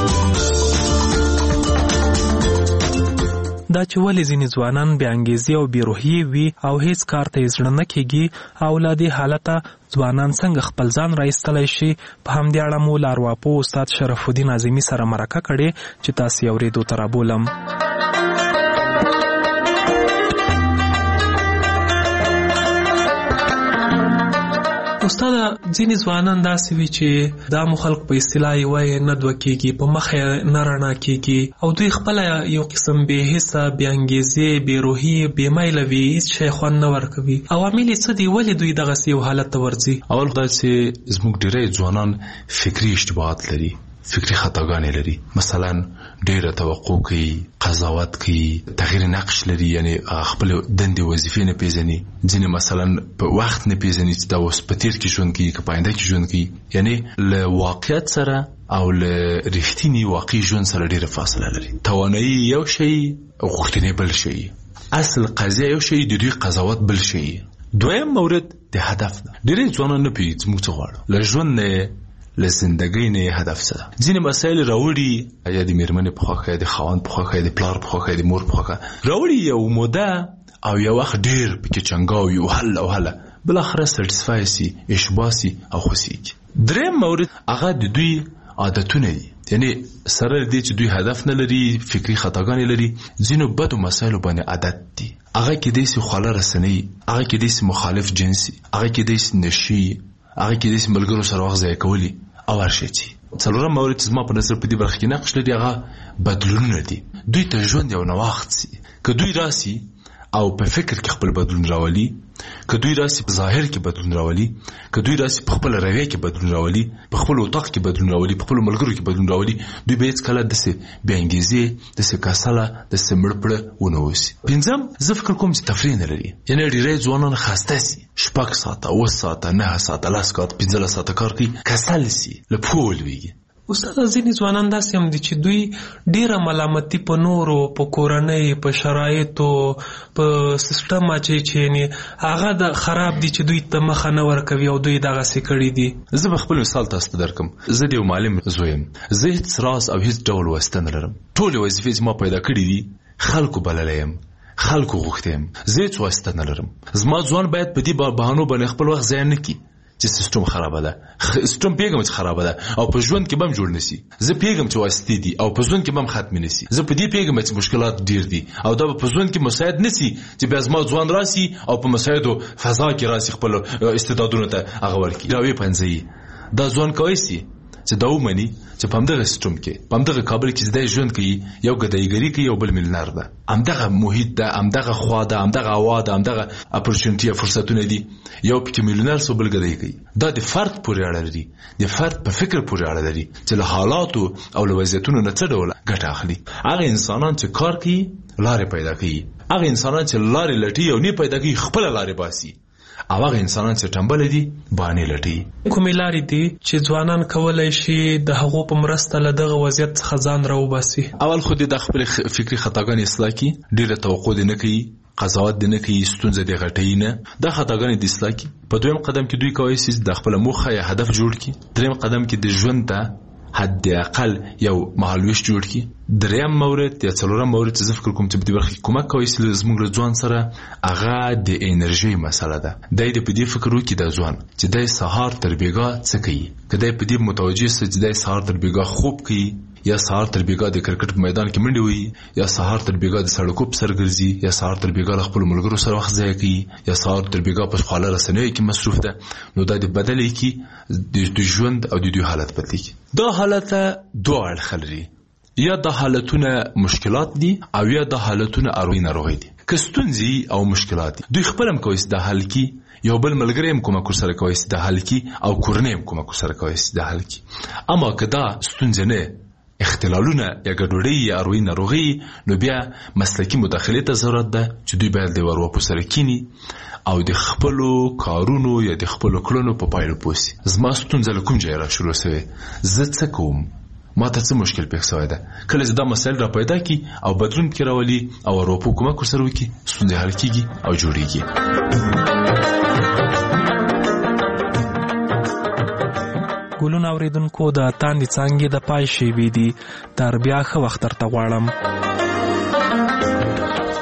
[SPEAKER 11] دا چې ولې ځینې ځوانان بې انګیزې او بې روحیې وي او هیڅ کار ته یې زړه نه کېږي او له دې حالته ځوانان څنګه خپل ځان رایستلی شي په همدې اړه مو له ارواپوه استاد شرف الدین اعظمي سره مرکه کړې چې تاسې یې اورېدو ته رابولم استاد ځینې ځوانان داسې وي چې دا مو خلک په اصطلاح یې وایي نه دوه کېږي په مخ یې نه رڼا کېږي او دوی خپله یو قسم بې حسه بې انګیزې بې روحي بې میله وي هېڅ شی خوند نه ورکوي عوامل یې څه دي ولې دوی دغسې یو حالت ته ورځي
[SPEAKER 16] اول خدای چې زموږ ډېری ځوانان فکري اشتباهات لري فکری خطاګانې لري مثلا ډېره توقع کوي قضاوت کوي تغییر نقش لري یعنی خپل دندې وظیفې نه پیژني ځینې مثلا په وخت نه پیژني چې دا اوس په تیر کې ژوند کوي که په آینده کې ژوند کوي یعنی له واقعیت سره او له رښتیني واقعي ژوند سره ډېره فاصله لري توانایي یو شی غوښتنې بل شی اصل قضیه یو شی د دوی قضاوت بل شی دویم مورد د هدف ده ډېری ځوانان نه پوهېږي موږ څه غواړو له ژوند نه له زندګۍ نه هدف څه ده ځینې مسایل راوړي یا د مېرمنې په خوښه یا د خاوند په خوښه یا د پلار په خوښه یا د مور په خوښه راوړي یو موده او یو وخت ډېر پکې چنګاوي او هله او هله بالاخره سټسفای سي اشباه سي او خوښېږي درېیم مورد هغه د دوی عادتونه دي یعنی سره دې چې دوی هدف نه لري فکري خطاګانې لري ځینو بدو مسایلو باندې عادت دي هغه کېدای سي خواله رسنۍ هغه کېدای سي مخالف جنسي هغه کېدای سي نشي هغه کېدای سي ملګرو سره وخت ضایع کولي او هرشی چی څلورم مورد زما په نظر په دې برخه کې نقش لري هغه بدلونونه دي دوی ته ژوند یو نوښت سي که دوی راسي او په فکر کې خپل بدلون راولي که دوی راسي په ظاهر کې بدلون راولي که دوی راسي په خپل رویه کې بدلون راولي په خپل اطاق کې بدلون راولي په خپل ملګرو کې بدلون راولي دوی به هیڅ کله داسې بې انګیزې داسې کسله داسې مړپړه ونه اوسي پنځم زه فکر کوم چې تفریح نه لري یعنې ډېری ځوانان خسته سي شپږ ساعته اوه ساعته نهه ساعته لس ساعته پنځلس ساعته کار کوي کسل سي له پښو ولوېږي
[SPEAKER 11] استاد ځینې ځوانان داسې هم دي چې دوی ډېره ملامتي په نورو په کورنۍ په شرایطو په سیسټم اچوي چې یعنې هغه د خراب دي چې دوی ته مخه نه ورکوي او دوی دغسې کړي دي
[SPEAKER 16] زه به خپل مثال تاسو ته درکړم زه د یو معلم زوی یم زه هېڅ راز او هېڅ ډول واسطه نه لرم ټولې وظیفې چې ما پیدا کړي دي خلکو بللی یم خلکو غوښتی یم زه هېڅ واسطه نه لرم زما ځوان باید په دې بهانو باندې خپل وخت ضایع نه کړي چې سیستم خرابه ده سیستم پیغام چې خرابه ده او په ژوند کې به هم جوړ نشي زه پیغام چې واسطې دي او په ژوند کې به هم ختم نشي زه په دې پیغام چې مشکلات ډیر دي او دا په ژوند کې مساعد نشي چې بیا زما ځوان راسي او په مساعدو فضا کې راسي خپل استعدادونه ته هغه ورکړي راوي پنځي دا ځوان کوي سي چې دا ومني چې په همدغه سیستم کې په همدغه کابل کې زده ژوند کوي یو ګدایګري کوي یو بل ملنار ده همدغه محیط ده همدغه خوا ده همدغه هوا ده همدغه اپورچونټي فرصتونه دي یو پکې ملنار سو بل ګدای کوي دا د فرد پورې اړه لري د فرد په فکر پورې اړه لري چې له حالاتو او له وضعیتونو نه څه ډول ګټه اخلي هغه انسانان چې کار کوي لارې پیدا کوي هغه انسانان چې لارې لټي او نه پیدا کوي خپل لارې باسي او هغه انسانان چې ټمبل دي باندې لټي
[SPEAKER 11] کومې لارې دي چې ځوانان کولای شي د هغو په مرسته له دغه وضعیت څخه ځان راوباسي
[SPEAKER 16] اول خو د خپل فکري خطاګانې اصلاح کړي ډېره توقع دې نه کوي قضاوت دې نه کوي، ستونزه دې غټوي نه. دا خطاګانې دې اصلاح کړي. په دویم قدم کې دوی کولی شي د خپله موخه یا هدف جوړ کړي. دریم قدم کې د ژوند ته حد اقل یو مهالویش جوړ کړي. دریم مورد یا څلورم مورد چې زه فکر کوم چې په دې برخه کې کومک کوي چې زموږ له ځوان سره هغه د انرژي مسله ده. دی د په دې فکر وکړي د ځوان چې دی سهار تر بیګا څه کوي. که دی په دې متوجه سي چې دی سهار تر بیګا خوب کوي، یا سهار تر بیګا د کرکټ په میدان کې منډې وهي، یا سهار تر بیګا د سړکو په سر ګرځي، یا سهار تر بیګا له خپلو ملګرو سره وخت ضایع کوي، یا سهار تر بیګا په خواله رسنیو کې مصروف ده، نو دا د بدلې کې د ژوند او د دوی حالت بدلېږي. دا حالت دوه اړخه لري، یا دا حالتونه مشکلات دي او یا دا حالتونه اروي ناروغي دي. که ستونزې او مشکلات دي دوی خپل هم کوي د حل کې، یو بل ملګری هم کومک سره کوي د حل کې، او کورنۍ هم کومک سره کوي د حل کې. اما که دا ستونزې نه اختلالونه یا ګډوډي یا اروي ناروغي، نو بیا مسلکي مداخله ته ضرورت ده چې دوی باید د ورو سره کینی او د خپلو کارونو یا د خپلو کړنو په پایله پوسی. زما ستونزه له کوم ځای را شروع شوه، زه څه کوم، ما ته څه مشکل پیښ شوی ده. کله چې دا مسایل را پیدا کی او بدلون پکې راولي او ورو په کومک سره وکړي، ستونزه حل کیږي او جوړیږي.
[SPEAKER 11] ګلونه اوریدونکو د تاندې څانګې د پای شیبې دي. تر بیا ښه وخت درته غواړم.